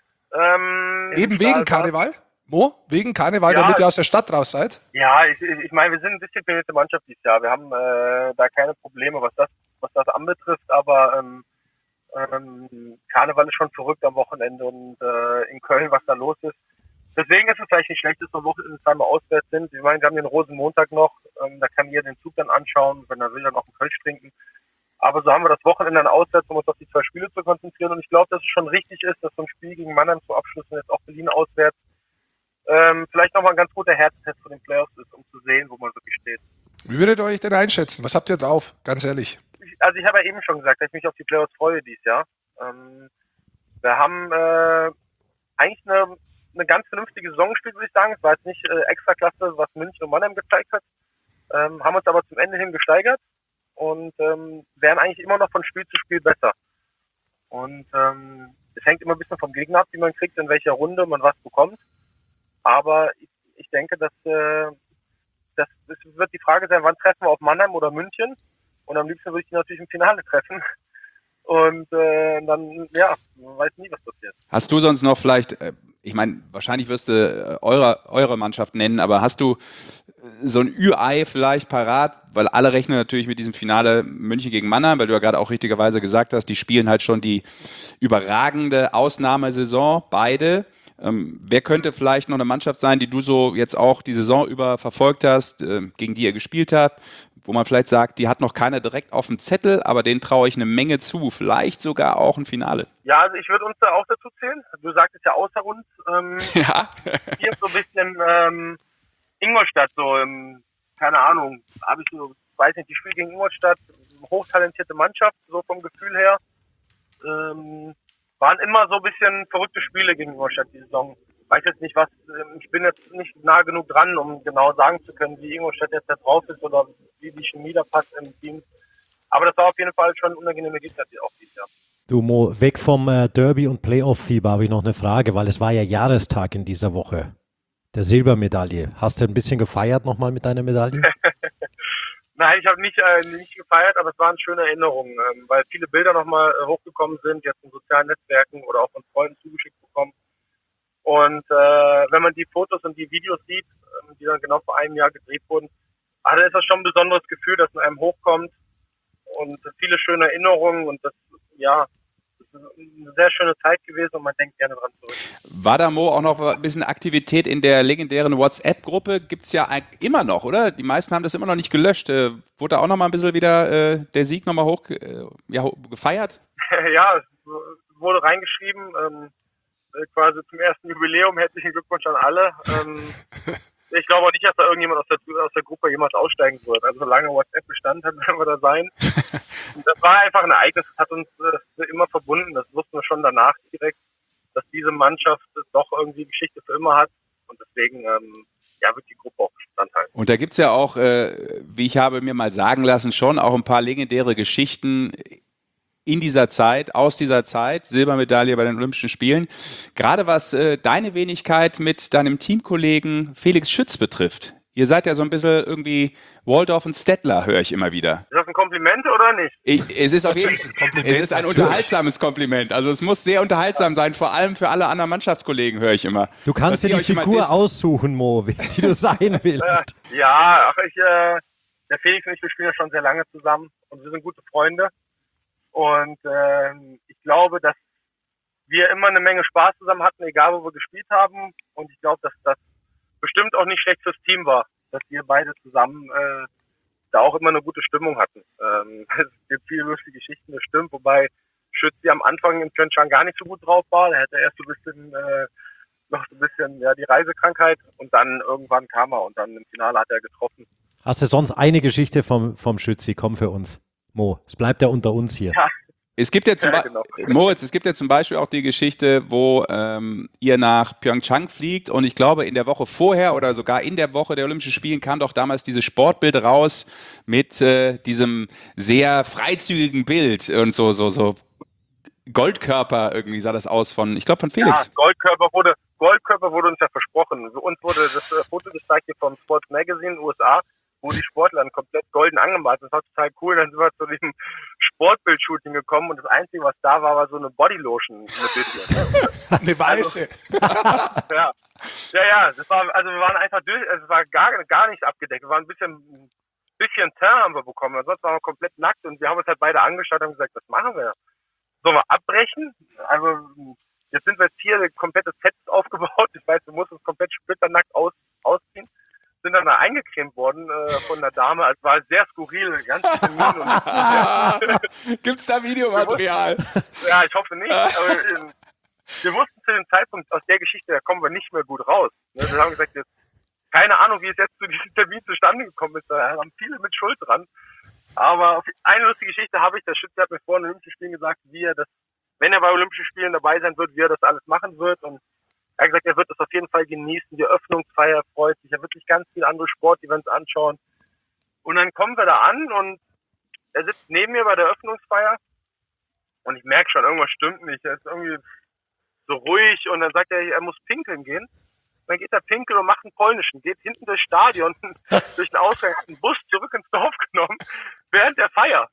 Speaker 4: Ähm,
Speaker 2: Eben
Speaker 4: im
Speaker 2: wegen
Speaker 4: Stahlbad-
Speaker 2: Karneval? Mo? Wegen Karneval,
Speaker 4: Ja.
Speaker 2: damit ihr aus der Stadt raus seid?
Speaker 4: Ja, ich, ich ich meine, wir sind eine disziplinierte Mannschaft dieses Jahr. Wir haben äh, da keine Probleme, was das, was das anbetrifft, aber ähm, ähm, Karneval ist schon verrückt am Wochenende und äh, in Köln, was da los ist. Deswegen ist es vielleicht nicht schlecht, dass wir am Wochenende zweimal auswärts sind. Ich meine, wir haben den Rosenmontag noch, ähm, da kann jeder den Zug dann anschauen, wenn er will, dann auch einen Kölsch trinken. Aber so haben wir das Wochenende dann auswärts, um uns auf die zwei Spiele zu konzentrieren. Und ich glaube, dass es schon richtig ist, dass so ein Spiel gegen Mannheim zum Abschluss und jetzt auch Berlin auswärts ähm, vielleicht nochmal ein ganz guter Herztest für den Playoffs ist, um zu sehen, wo man wirklich steht.
Speaker 2: Wie würdet ihr euch denn einschätzen? Was habt ihr drauf? Ganz ehrlich.
Speaker 4: Ich, also ich habe ja eben schon gesagt, dass ich mich auf die Playoffs freue dieses Jahr. Ähm, wir haben äh, eigentlich eine, eine ganz vernünftige Saison gespielt, würde ich sagen. Es war jetzt nicht äh, extra klasse, was München und Mannheim gezeigt hat. Ähm, haben uns aber zum Ende hin gesteigert und ähm, werden eigentlich immer noch von Spiel zu Spiel besser. Und ähm, es hängt immer ein bisschen vom Gegner ab, wie man kriegt, in welcher Runde man was bekommt. Aber ich, ich denke, dass äh, das, das wird die Frage sein, wann treffen wir auf Mannheim oder München? Und am liebsten würde ich die natürlich im Finale treffen. Und äh, dann, ja, man weiß nie, was passiert.
Speaker 1: Hast du sonst noch vielleicht, äh, ich meine, wahrscheinlich wirst du äh, eure, eure Mannschaft nennen, aber hast du äh, so ein Ü-Ei vielleicht parat, weil alle rechnen natürlich mit diesem Finale München gegen Mannheim, weil du ja gerade auch richtigerweise gesagt hast, die spielen halt schon die überragende Ausnahmesaison, beide. Ähm, wer könnte vielleicht noch eine Mannschaft sein, die du so jetzt auch die Saison über verfolgt hast, äh, gegen die ihr gespielt habt, wo man vielleicht sagt, die hat noch keiner direkt auf dem Zettel, aber denen traue ich eine Menge zu, vielleicht sogar auch ein Finale.
Speaker 4: Ja, also ich würde uns da auch dazu zählen. Du sagtest ja außer uns. Ähm,
Speaker 1: Ja.
Speaker 4: hier ist so ein bisschen ähm, Ingolstadt, so, ähm, keine Ahnung, habe ich so, weiß nicht, die Spiele gegen Ingolstadt, hochtalentierte Mannschaft, so vom Gefühl her. Ähm, waren immer so ein bisschen verrückte Spiele gegen Ingolstadt die Saison. Weiß jetzt nicht, was, ähm, ich bin jetzt nicht nah genug dran, um genau sagen zu können, wie Ingolstadt jetzt da drauf ist oder wie die Chemie da passt im Team. Aber das war auf jeden Fall schon ein unangenehmer Gegner, die auch dieses Jahr.
Speaker 3: Du Mo, weg vom äh, Derby und Playoff-Fieber habe ich noch eine Frage, weil es war ja Jahrestag in dieser Woche. Der Silbermedaille. Hast du ein bisschen gefeiert nochmal mit deiner Medaille?
Speaker 4: Nein, ich habe nicht, äh, nicht gefeiert, aber es waren schöne Erinnerungen, ähm, weil viele Bilder nochmal äh, hochgekommen sind, jetzt in sozialen Netzwerken oder auch von Freunden zugeschickt bekommen. Und äh, wenn man die Fotos und die Videos sieht, ähm, die dann genau vor einem Jahr gedreht wurden, ah, dann ist das schon ein besonderes Gefühl, das in einem hochkommt und viele schöne Erinnerungen und das, ja, das ist eine sehr schöne Zeit gewesen und man denkt gerne dran zurück.
Speaker 1: War da, Mo, auch noch ein bisschen Aktivität in der legendären WhatsApp-Gruppe? Gibt es ja immer noch, oder? Die meisten haben das immer noch nicht gelöscht. Äh, wurde da auch noch mal ein bisschen wieder äh, der Sieg nochmal hoch äh, ja, gefeiert?
Speaker 4: Ja, es wurde reingeschrieben, ähm, quasi zum ersten Jubiläum, herzlichen Glückwunsch an alle. Ähm, ich glaube auch nicht, dass da irgendjemand aus der, aus der Gruppe jemals aussteigen wird. Also solange WhatsApp Bestand hat, werden wir da sein. Und das war einfach ein Ereignis, das hat uns äh, immer verbunden. Das wussten wir schon danach direkt, dass diese Mannschaft doch irgendwie Geschichte für immer hat. Und deswegen ähm, ja, wird die Gruppe auch Bestand halten.
Speaker 1: Und da gibt es ja auch, äh, wie ich habe mir mal sagen lassen, schon auch ein paar legendäre Geschichten in dieser Zeit, aus dieser Zeit, Silbermedaille bei den Olympischen Spielen. Gerade was äh, deine Wenigkeit mit deinem Teamkollegen Felix Schütz betrifft. Ihr seid ja so ein bisschen irgendwie Waldorf und Stettler, höre ich immer wieder.
Speaker 4: Ist das ein Kompliment oder nicht?
Speaker 1: Ich, es ist auf jeden
Speaker 2: Natürlich ein Kompliment,
Speaker 1: es ist ein
Speaker 2: natürlich.
Speaker 1: unterhaltsames Kompliment. Also es muss sehr unterhaltsam sein, vor allem für alle anderen Mannschaftskollegen, höre ich immer.
Speaker 3: Du kannst
Speaker 1: Dass
Speaker 3: dir
Speaker 1: ihr
Speaker 3: die
Speaker 1: euch immer
Speaker 3: Figur
Speaker 1: disst.
Speaker 3: aussuchen, Mo, die du sein willst.
Speaker 4: Ja, ach, ich, äh, der Felix und ich, wir spielen ja schon sehr lange zusammen und wir sind gute Freunde. Und ähm, ich glaube, dass wir immer eine Menge Spaß zusammen hatten, egal wo wir gespielt haben. Und ich glaube, dass das bestimmt auch nicht schlecht fürs Team war, dass wir beide zusammen äh, da auch immer eine gute Stimmung hatten. Ähm, es gibt viele lustige Geschichten, das stimmt, wobei Schützi am Anfang im Pyeongchang gar nicht so gut drauf war. Der hatte erst so ein bisschen, äh, noch so ein bisschen, ja, die Reisekrankheit und dann irgendwann kam er und dann im Finale hat er getroffen.
Speaker 3: Hast du sonst eine Geschichte vom, vom Schützi? Komm für uns, Mo. Es bleibt ja unter uns hier.
Speaker 4: Ja.
Speaker 1: Es gibt ja zum
Speaker 4: Ja,
Speaker 1: Be-
Speaker 4: genau.
Speaker 1: Moritz, es gibt ja zum Beispiel auch die Geschichte, wo ähm, ihr nach Pyeongchang fliegt und ich glaube in der Woche vorher oder sogar in der Woche der Olympischen Spiele kam doch damals dieses Sportbild raus mit äh, diesem sehr freizügigen Bild und so so so Goldkörper irgendwie sah das aus von, ich glaube von Felix.
Speaker 4: Ja, Goldkörper wurde, Goldkörper wurde uns ja versprochen. Für uns wurde das äh, Foto gezeigt hier vom Sports Magazine U S A, wo die Sportler dann komplett golden angemalt sind. Das war total cool. Dann sind wir zu diesem Sportbild-Shooting gekommen und das Einzige, was da war, war so eine Bodylotion. Ein bisschen.
Speaker 2: Eine weiße.
Speaker 4: Ja, ja, ja. Das war, also wir waren einfach durch, also es war gar, gar nichts abgedeckt. Wir waren ein bisschen, ein bisschen Teint haben wir bekommen. Ansonsten waren wir komplett nackt und wir haben uns halt beide angeschaut und haben gesagt, was machen wir? Sollen wir abbrechen? Also jetzt sind wir jetzt hier, ein komplettes Set aufgebaut. Ich weiß, du musst uns komplett splitternackt aus, ausziehen. Sind dann da eingecremt worden äh, von der Dame. Es war sehr skurril, ganz Termin. Und
Speaker 1: Gibt's da Videomaterial?
Speaker 4: ja, ich hoffe nicht. Aber äh, wir wussten zu dem Zeitpunkt aus der Geschichte, da kommen wir nicht mehr gut raus. Ne? Wir haben gesagt, jetzt, keine Ahnung, wie es jetzt zu diesem Termin zustande gekommen ist. Da haben viele mit Schuld dran. Aber auf eine lustige Geschichte habe ich, der Schütze hat mir vor den Olympischen Spielen gesagt, wie er das, wenn er bei Olympischen Spielen dabei sein wird, wie er das alles machen wird. Und er hat gesagt, er wird das auf jeden Fall genießen. Die Öffnungsfeier freut sich. Er wird sich ganz viele andere Sportevents anschauen. Und dann kommen wir da an und er sitzt neben mir bei der Öffnungsfeier. Und ich merke schon, irgendwas stimmt nicht. Er ist irgendwie so ruhig und dann sagt er, er muss pinkeln gehen. Dann geht er pinkeln und macht einen polnischen, geht hinten durchs Stadion, durch den Ausgang, hat einen Bus zurück ins Dorf genommen, während der Feier.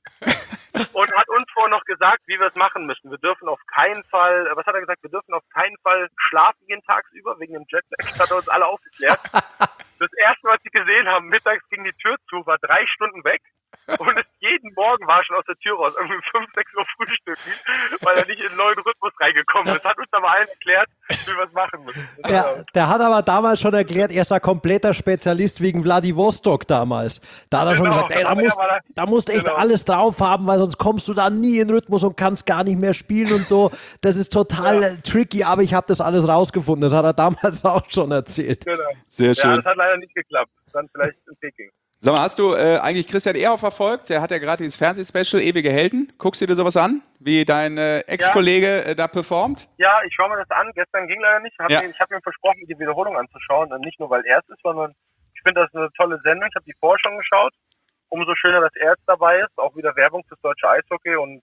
Speaker 4: Und hat uns vorher noch gesagt, wie wir es machen müssen. Wir dürfen auf keinen Fall, was hat er gesagt, wir dürfen auf keinen Fall schlafen gehen tagsüber, wegen dem Jetlag. Das hat er uns alle aufgeklärt. Das erste, was sie gesehen haben, mittags ging die Tür zu, war drei Stunden weg. Und es jeden Morgen war schon aus der Tür raus, irgendwie fünf, sechs Uhr frühstücken, weil er nicht in den neuen Rhythmus reingekommen ist. Hat uns aber allen erklärt, wie wir es machen müssen.
Speaker 3: Der, der hat aber damals schon erklärt, er ist ein kompletter Spezialist wegen Vladivostok damals. Da hat er schon
Speaker 4: Genau,
Speaker 3: gesagt, ey, da
Speaker 4: ja,
Speaker 3: musst,
Speaker 4: aber da-
Speaker 3: da musst du echt
Speaker 4: genau.
Speaker 3: alles drauf haben, weil sonst kommst du da nie in Rhythmus und kannst gar nicht mehr spielen und so. Das ist total
Speaker 4: Ja.
Speaker 3: tricky, aber ich habe das alles rausgefunden. Das hat er damals auch schon erzählt.
Speaker 4: Genau.
Speaker 1: Sehr
Speaker 4: Ja,
Speaker 1: schön.
Speaker 4: das hat leider nicht geklappt. Dann vielleicht in Peking.
Speaker 1: Sag mal, hast du äh, eigentlich Christian Ehrhoff verfolgt? Der hat ja gerade dieses Fernsehspecial Ewige Helden. Guckst du dir sowas an, wie dein äh, Ex-Kollege äh, da performt?
Speaker 4: Ja, ich schaue mir das an. Gestern ging leider nicht. Hab
Speaker 1: Ja.
Speaker 4: mir, ich habe mir versprochen, die Wiederholung anzuschauen. Und nicht nur, weil er es ist, sondern ich finde, das ist eine tolle Sendung. Ich habe die vorher schon geschaut. Umso schöner, dass er jetzt dabei ist. Auch wieder Werbung fürs deutsche Eishockey. Und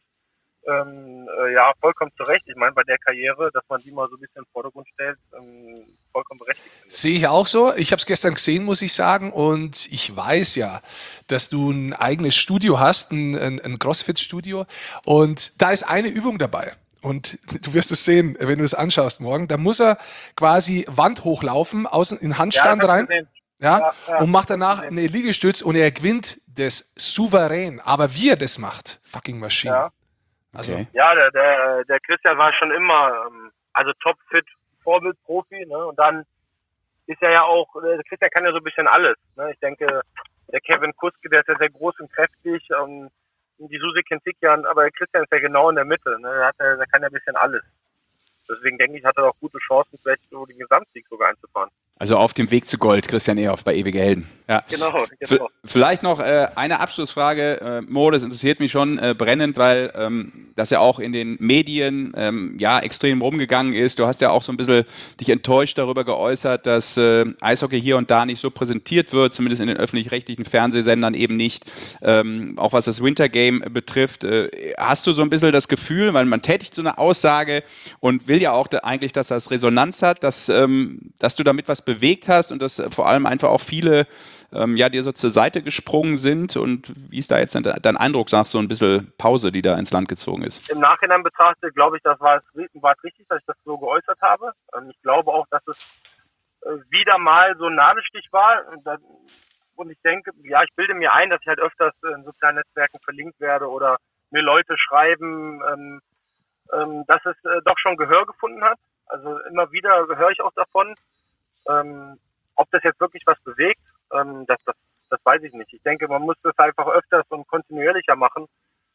Speaker 4: ähm, äh, ja, vollkommen zu Recht. Ich meine, bei der Karriere, dass man die mal so ein bisschen in den Vordergrund stellt, ähm, vollkommen berechtigt.
Speaker 2: Sehe ich auch so. Ich habe es gestern gesehen, muss ich sagen. Und ich weiß ja, dass du ein eigenes Studio hast, ein, ein, ein CrossFit-Studio. Und da ist eine Übung dabei. Und du wirst es sehen, wenn du es anschaust morgen. Da muss er quasi Wand hochlaufen, außen in Handstand
Speaker 4: Ja, das hab
Speaker 2: rein.
Speaker 4: ich gesehen.
Speaker 2: Ja,
Speaker 4: Ja, ja.
Speaker 2: und macht danach eine Liegestütz und er gewinnt das souverän. Aber wie er das macht, fucking Maschine.
Speaker 4: Ja.
Speaker 2: Also,
Speaker 1: Okay.
Speaker 4: Ja, der, der, der Christian war schon immer, ähm, also topfit, Vorbildprofi, ne? Und dann ist er ja auch, der Christian kann ja so ein bisschen alles, ne? Ich denke, der Kevin Kuske, der ist ja sehr groß und kräftig, ähm, die Susi Kintikian, aber der Christian ist ja genau in der Mitte, ne? Der, hat ja, der kann ja ein bisschen alles. Deswegen denke ich, hat er auch gute Chancen, vielleicht so den Gesamtsieg sogar einzufahren.
Speaker 1: Also auf dem Weg zu Gold, Christian Ehrhoff bei Ewige Helden. Ja.
Speaker 4: Genau,
Speaker 1: V-
Speaker 4: genau.
Speaker 1: Vielleicht noch äh, eine Abschlussfrage, äh, Mo, das interessiert mich schon äh, brennend, weil ähm, das ja auch in den Medien ähm, ja extrem rumgegangen ist. Du hast ja auch so ein bisschen dich enttäuscht darüber geäußert, dass äh, Eishockey hier und da nicht so präsentiert wird, zumindest in den öffentlich-rechtlichen Fernsehsendern eben nicht, ähm, auch was das Winter Game betrifft. Äh, hast du so ein bisschen das Gefühl, weil man tätigt so eine Aussage und will ja auch da eigentlich, dass das Resonanz hat, dass, ähm, dass du damit was bewegt hast und dass vor allem einfach auch viele ähm, ja, dir so zur Seite gesprungen sind und wie ist da jetzt dein, dein Eindruck nach so ein bisschen Pause, die da ins Land gezogen ist?
Speaker 4: Im Nachhinein betrachtet, glaube ich, das war es, war es richtig, dass ich das so geäußert habe. Ähm, ich glaube auch, dass es äh, wieder mal so ein Nadelstich war. Und, das, und ich denke, ja, ich bilde mir ein, dass ich halt öfters in sozialen Netzwerken verlinkt werde oder mir Leute schreiben, ähm, ähm, dass es äh, doch schon Gehör gefunden hat. Also immer wieder höre ich auch davon. Ähm, ob das jetzt wirklich was bewegt, ähm, das, das, das weiß ich nicht. Ich denke, man muss das einfach öfters und kontinuierlicher machen.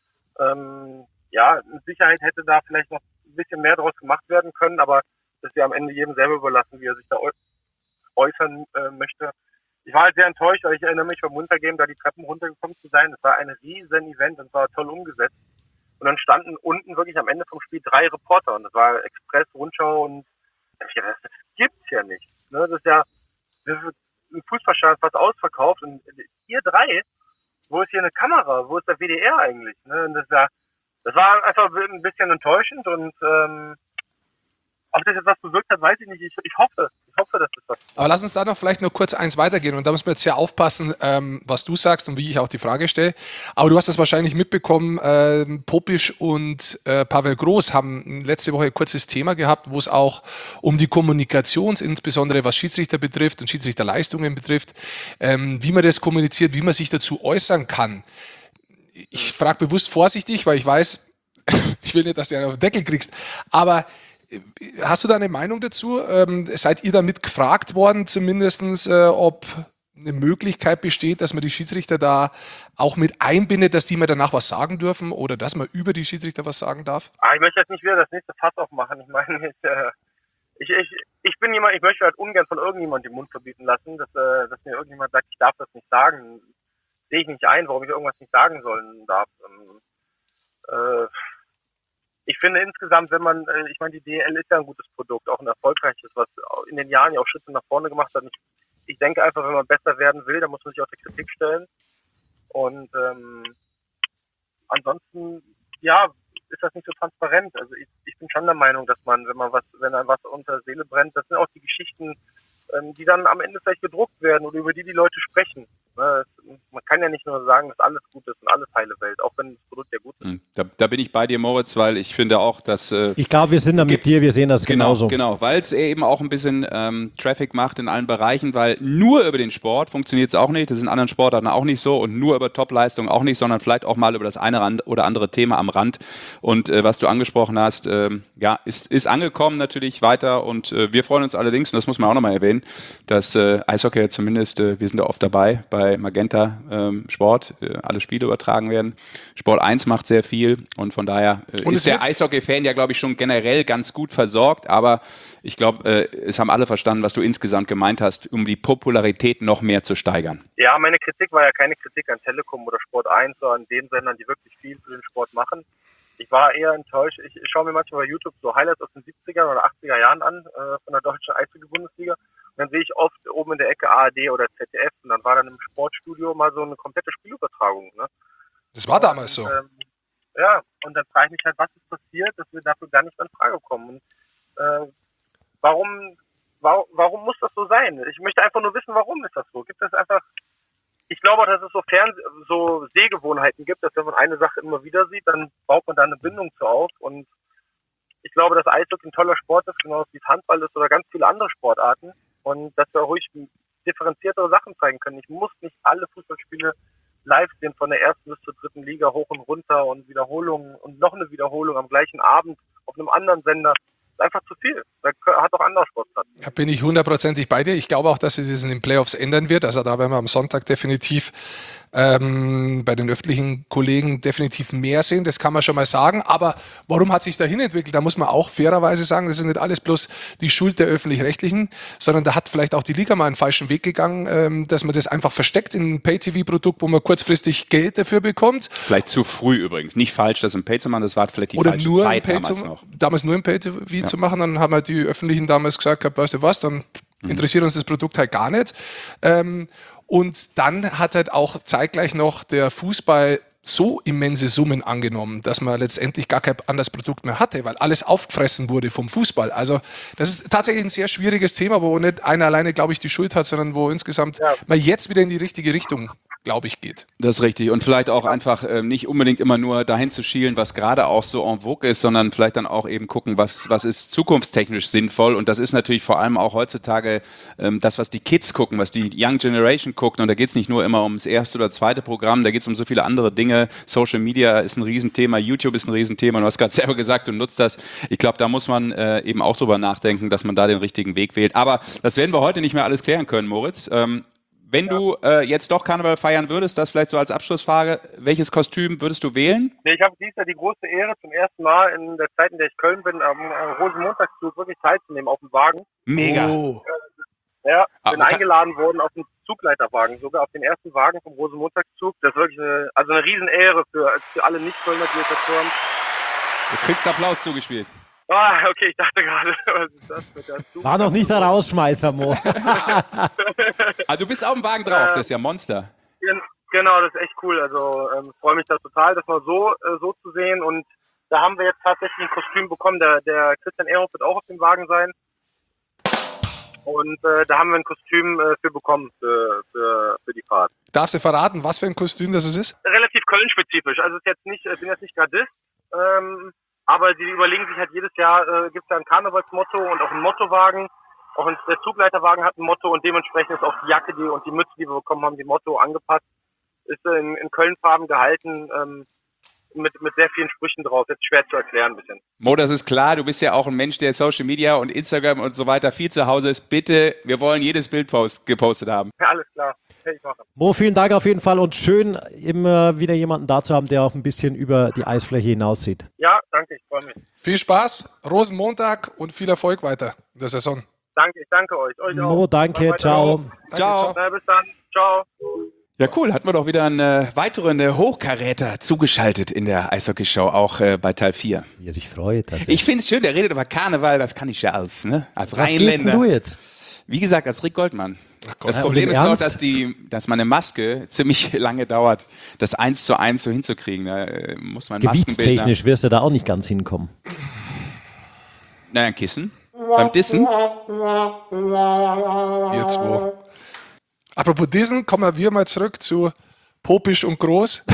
Speaker 4: Ähm, ja, mit Sicherheit hätte da vielleicht noch ein bisschen mehr draus gemacht werden können, aber das ist ja am Ende jedem selber überlassen, wie er sich da äußern äh, möchte. Ich war halt sehr enttäuscht, weil ich erinnere mich beim Runtergehen, da die Treppen runtergekommen zu sein. Das war ein riesen Event und war toll umgesetzt. Und dann standen unten wirklich am Ende vom Spiel drei Reporter und das war Express, Rundschau und das, das gibt's ja nicht. Ne? Das ist ja das ist ein Fußballstadion fast ausverkauft und ihr drei, wo ist hier eine Kamera, wo ist der W D R eigentlich? Ne? Und das, ja, das war einfach ein bisschen enttäuschend und ähm, ob das jetzt was bewirkt hat, weiß ich nicht. Ich, ich hoffe, ich hoffe, dass das was.
Speaker 2: Aber lass uns da noch vielleicht noch kurz eins weitergehen und da müssen wir jetzt sehr aufpassen, ähm, was du sagst und wie ich auch die Frage stelle. Aber du hast das wahrscheinlich mitbekommen, äh, Popisch und äh, Pavel Groß haben letzte Woche ein kurzes Thema gehabt, wo es auch um die Kommunikation, insbesondere was Schiedsrichter betrifft und Schiedsrichterleistungen betrifft, ähm, wie man das kommuniziert, wie man sich dazu äußern kann. Ich frage bewusst vorsichtig, weil ich weiß, ich will nicht, dass du einen auf den Deckel kriegst, aber hast du da eine Meinung dazu? Ähm, seid ihr damit gefragt worden, zumindest, äh, ob eine Möglichkeit besteht, dass man die Schiedsrichter da auch mit einbindet, dass die mal danach was sagen dürfen oder dass man über die Schiedsrichter was sagen darf?
Speaker 4: Ah, ich möchte jetzt nicht wieder das nächste Fass aufmachen. Ich meine, ich, äh, ich, ich, ich bin jemand, ich möchte halt ungern von irgendjemandem den Mund verbieten lassen, dass, äh, dass mir irgendjemand sagt, ich darf das nicht sagen. Sehe ich nicht ein, warum ich irgendwas nicht sagen sollen darf. Ähm, äh, Ich finde insgesamt, wenn man, ich meine, die D E L ist ja ein gutes Produkt, auch ein erfolgreiches, was in den Jahren ja auch Schritte nach vorne gemacht hat. Ich, ich denke einfach, wenn man besser werden will, dann muss man sich auch der Kritik stellen. Und ähm, ansonsten, ja, ist das nicht so transparent. Also ich, ich bin schon der Meinung, dass man, wenn man was, wenn einem was unter der Seele brennt, das sind auch die Geschichten, ähm, die dann am Ende vielleicht gedruckt werden oder über die die Leute sprechen. Ne, man kann ja nicht nur sagen, dass alles gut ist und alles heile Welt, auch wenn das Produkt ja gut ist.
Speaker 1: Da, da bin ich bei dir, Moritz, weil ich finde auch, dass... Äh,
Speaker 3: ich glaube, wir sind da mit dir, wir sehen das
Speaker 1: genau,
Speaker 3: genauso.
Speaker 1: Genau, weil es eben auch ein bisschen ähm, Traffic macht in allen Bereichen, weil nur über den Sport funktioniert es auch nicht, das ist in anderen Sportarten auch nicht so und nur über Topleistung auch nicht, sondern vielleicht auch mal über das eine oder andere Thema am Rand. Und äh, was du angesprochen hast, äh, ja, ist, ist angekommen natürlich weiter und äh, wir freuen uns allerdings, und das muss man auch nochmal erwähnen, dass äh, Eishockey zumindest, äh, wir sind da oft dabei, bei Magenta ähm, Sport, äh, alle Spiele übertragen werden. Sport eins macht sehr viel und von daher äh,
Speaker 2: und
Speaker 1: ist der Eishockey-Fan ja, glaube ich, schon generell ganz gut versorgt, aber ich glaube, äh, es haben alle verstanden, was du insgesamt gemeint hast, um die Popularität noch mehr zu steigern.
Speaker 4: Ja, meine Kritik war ja keine Kritik an Telekom oder Sport eins, sondern an den Sendern, die wirklich viel für den Sport machen. Ich war eher enttäuscht. Ich, ich schaue mir manchmal bei YouTube so Highlights aus den siebziger oder achtziger Jahren an äh, von der deutschen Eishockey-Bundesliga. Und dann sehe ich oft oben in der Ecke A R D oder Z D F und dann war dann im Sportstudio mal so eine komplette Spielübertragung. Ne?
Speaker 2: Das war damals so.
Speaker 4: Und, ähm, ja, und dann frage ich mich halt, was ist passiert, dass wir dafür gar nicht in Frage kommen. Und, äh, warum, warum, warum muss das so sein? Ich möchte einfach nur wissen, warum ist das so? Gibt es einfach, ich glaube auch, dass es so Fern so Sehgewohnheiten gibt, dass wenn man eine Sache immer wieder sieht, dann baut man da eine Bindung zu auf. Und ich glaube, dass Eishockey ein toller Sport ist, genauso wie es Handball ist oder ganz viele andere Sportarten. Und dass wir ruhig differenziertere Sachen zeigen können. Ich muss nicht alle Fußballspiele live sehen, von der ersten bis zur dritten Liga hoch und runter und Wiederholungen und noch eine Wiederholung am gleichen Abend auf einem anderen Sender. Das ist einfach zu viel. Da hat auch anderer Sport Platz.
Speaker 2: Da bin ich hundertprozentig bei dir. Ich glaube auch, dass sich das in den Playoffs ändern wird. Also da werden wir am Sonntag definitiv ähm, bei den öffentlichen Kollegen definitiv mehr sehen. Das kann man schon mal sagen. Aber warum hat sich dahin entwickelt? Da muss man auch fairerweise sagen, das ist nicht alles bloß die Schuld der Öffentlich-Rechtlichen, sondern da hat vielleicht auch die Liga mal einen falschen Weg gegangen, ähm, dass man das einfach versteckt in ein Pay-T V-Produkt, wo man kurzfristig Geld dafür bekommt.
Speaker 1: Vielleicht zu früh übrigens. Nicht falsch, das im Pay zu machen, das war vielleicht die
Speaker 2: Oder
Speaker 1: falsche
Speaker 2: nur
Speaker 1: Zeit
Speaker 2: Pay
Speaker 1: damals
Speaker 2: zu,
Speaker 1: noch.
Speaker 2: Damals nur im Pay-T V
Speaker 1: Ja.
Speaker 2: zu machen, dann haben halt die Öffentlichen damals gesagt, weißt du was, dann mhm. interessiert uns das Produkt halt gar nicht. Ähm, und dann hat halt auch zeitgleich noch der Fußball so immense Summen angenommen, dass man letztendlich gar kein anderes Produkt mehr hatte, weil alles aufgefressen wurde vom Fußball. Also das ist tatsächlich ein sehr schwieriges Thema, wo nicht einer alleine, glaube ich, die Schuld hat, sondern wo insgesamt ja. man jetzt wieder in die richtige Richtung, glaube ich, geht.
Speaker 1: Das ist richtig. Und vielleicht auch einfach äh, nicht unbedingt immer nur dahin zu schielen, was gerade auch so en vogue ist, sondern vielleicht dann auch eben gucken, was, was ist zukunftstechnisch sinnvoll. Und das ist natürlich vor allem auch heutzutage ähm, das, was die Kids gucken, was die Young Generation guckt. Und da geht es nicht nur immer ums erste oder zweite Programm, da geht es um so viele andere Dinge. Social Media ist ein Riesenthema, YouTube ist ein Riesenthema. Du hast gerade selber gesagt, du nutzt das. Ich glaube, da muss man äh, eben auch drüber nachdenken, dass man da den richtigen Weg wählt. Aber das werden wir heute nicht mehr alles klären können, Moritz. Ähm, Wenn ja. du äh, jetzt doch Karneval feiern würdest, das vielleicht so als Abschlussfrage, welches Kostüm würdest du wählen?
Speaker 4: Nee, ich habe dieses Jahr die große Ehre, zum ersten Mal in der Zeit, in der ich Köln bin, am äh, Rosenmontagszug wirklich teilzunehmen auf dem Wagen.
Speaker 1: Mega.
Speaker 2: Oh.
Speaker 4: Ja, bin
Speaker 1: ah, okay.
Speaker 4: eingeladen worden auf den Zugleiterwagen, sogar auf den ersten Wagen vom Rosenmontagszug. Das ist wirklich eine, also eine Riesenehre für, für alle Nicht-Kölner, die jetzt dazu haben.
Speaker 1: Du kriegst Applaus zugespielt.
Speaker 4: Ah, okay, ich dachte gerade, was ist das mit der Zug?
Speaker 3: War noch nicht der Rausschmeißer, Mo.
Speaker 1: Ah, du bist auf dem Wagen drauf, das ist ja Monster.
Speaker 4: Genau, das ist echt cool. Also ähm, freue mich da total, das mal so, äh, so zu sehen. Und da haben wir jetzt tatsächlich ein Kostüm bekommen. Der, der Christian Ehrhoff wird auch auf dem Wagen sein. Und äh, da haben wir ein Kostüm äh, für bekommen für, für, für die Fahrt.
Speaker 2: Darfst du verraten, was für ein Kostüm das ist?
Speaker 4: Relativ Köln-spezifisch. Also es ist jetzt nicht, ich bin jetzt nicht Gardist, ähm, aber die überlegen sich halt jedes Jahr, äh, gibt es da ein Karnevalsmotto und auch einen Mottowagen. Auch ein, der Zugleiterwagen hat ein Motto und dementsprechend ist auch die Jacke die und die Mütze, die wir bekommen haben, die Motto angepasst. Ist äh, in, in Köln-Farben gehalten, ähm, mit, mit sehr vielen Sprüchen drauf. Jetzt schwer zu erklären ein bisschen.
Speaker 1: Mo, das ist klar, du bist ja auch ein Mensch, der Social Media und Instagram und so weiter viel zu Hause ist. Bitte, wir wollen jedes Bild post, gepostet haben.
Speaker 4: Ja, alles klar. Hey, ich mache.
Speaker 3: Mo, vielen Dank auf jeden Fall und schön, immer wieder jemanden da zu haben, der auch ein bisschen über die Eisfläche hinaussieht.
Speaker 4: Ja, danke, ich freue mich.
Speaker 2: Viel Spaß, Rosenmontag und viel Erfolg weiter in der Saison.
Speaker 4: Danke, ich danke euch. euch
Speaker 3: Mo,
Speaker 4: auch.
Speaker 3: danke, ciao.
Speaker 2: Danke,
Speaker 1: Ciao.
Speaker 2: ciao.
Speaker 4: Na, bis dann. Ciao.
Speaker 1: Ja, cool. Hatten wir doch wieder eine weitere eine Hochkaräter zugeschaltet in der Eishockey-Show, auch äh, bei Teil vier.
Speaker 3: Wie er sich freut. Also.
Speaker 1: Ich finde es schön, der redet über Karneval, das kann ich ja als, ne, als
Speaker 3: Was gehst denn
Speaker 1: Rheinländer.
Speaker 3: du jetzt?
Speaker 1: Wie gesagt, als Rick Goldmann.
Speaker 2: Ach Gott,
Speaker 1: Das
Speaker 3: Ja,
Speaker 1: Problem
Speaker 3: und
Speaker 1: ist
Speaker 3: im
Speaker 1: noch,
Speaker 3: Ernst?
Speaker 1: dass, die, dass meine Maske ziemlich lange dauert, das eins zu eins so hinzukriegen. Da äh, muss man Maskenbildner...
Speaker 3: Gewichtstechnisch wirst du da auch nicht ganz hinkommen.
Speaker 1: Naja, ein Kissen. Beim Dissen.
Speaker 2: Ihr zwei. Apropos Dissen, kommen wir mal zurück zu Popisch und Groß.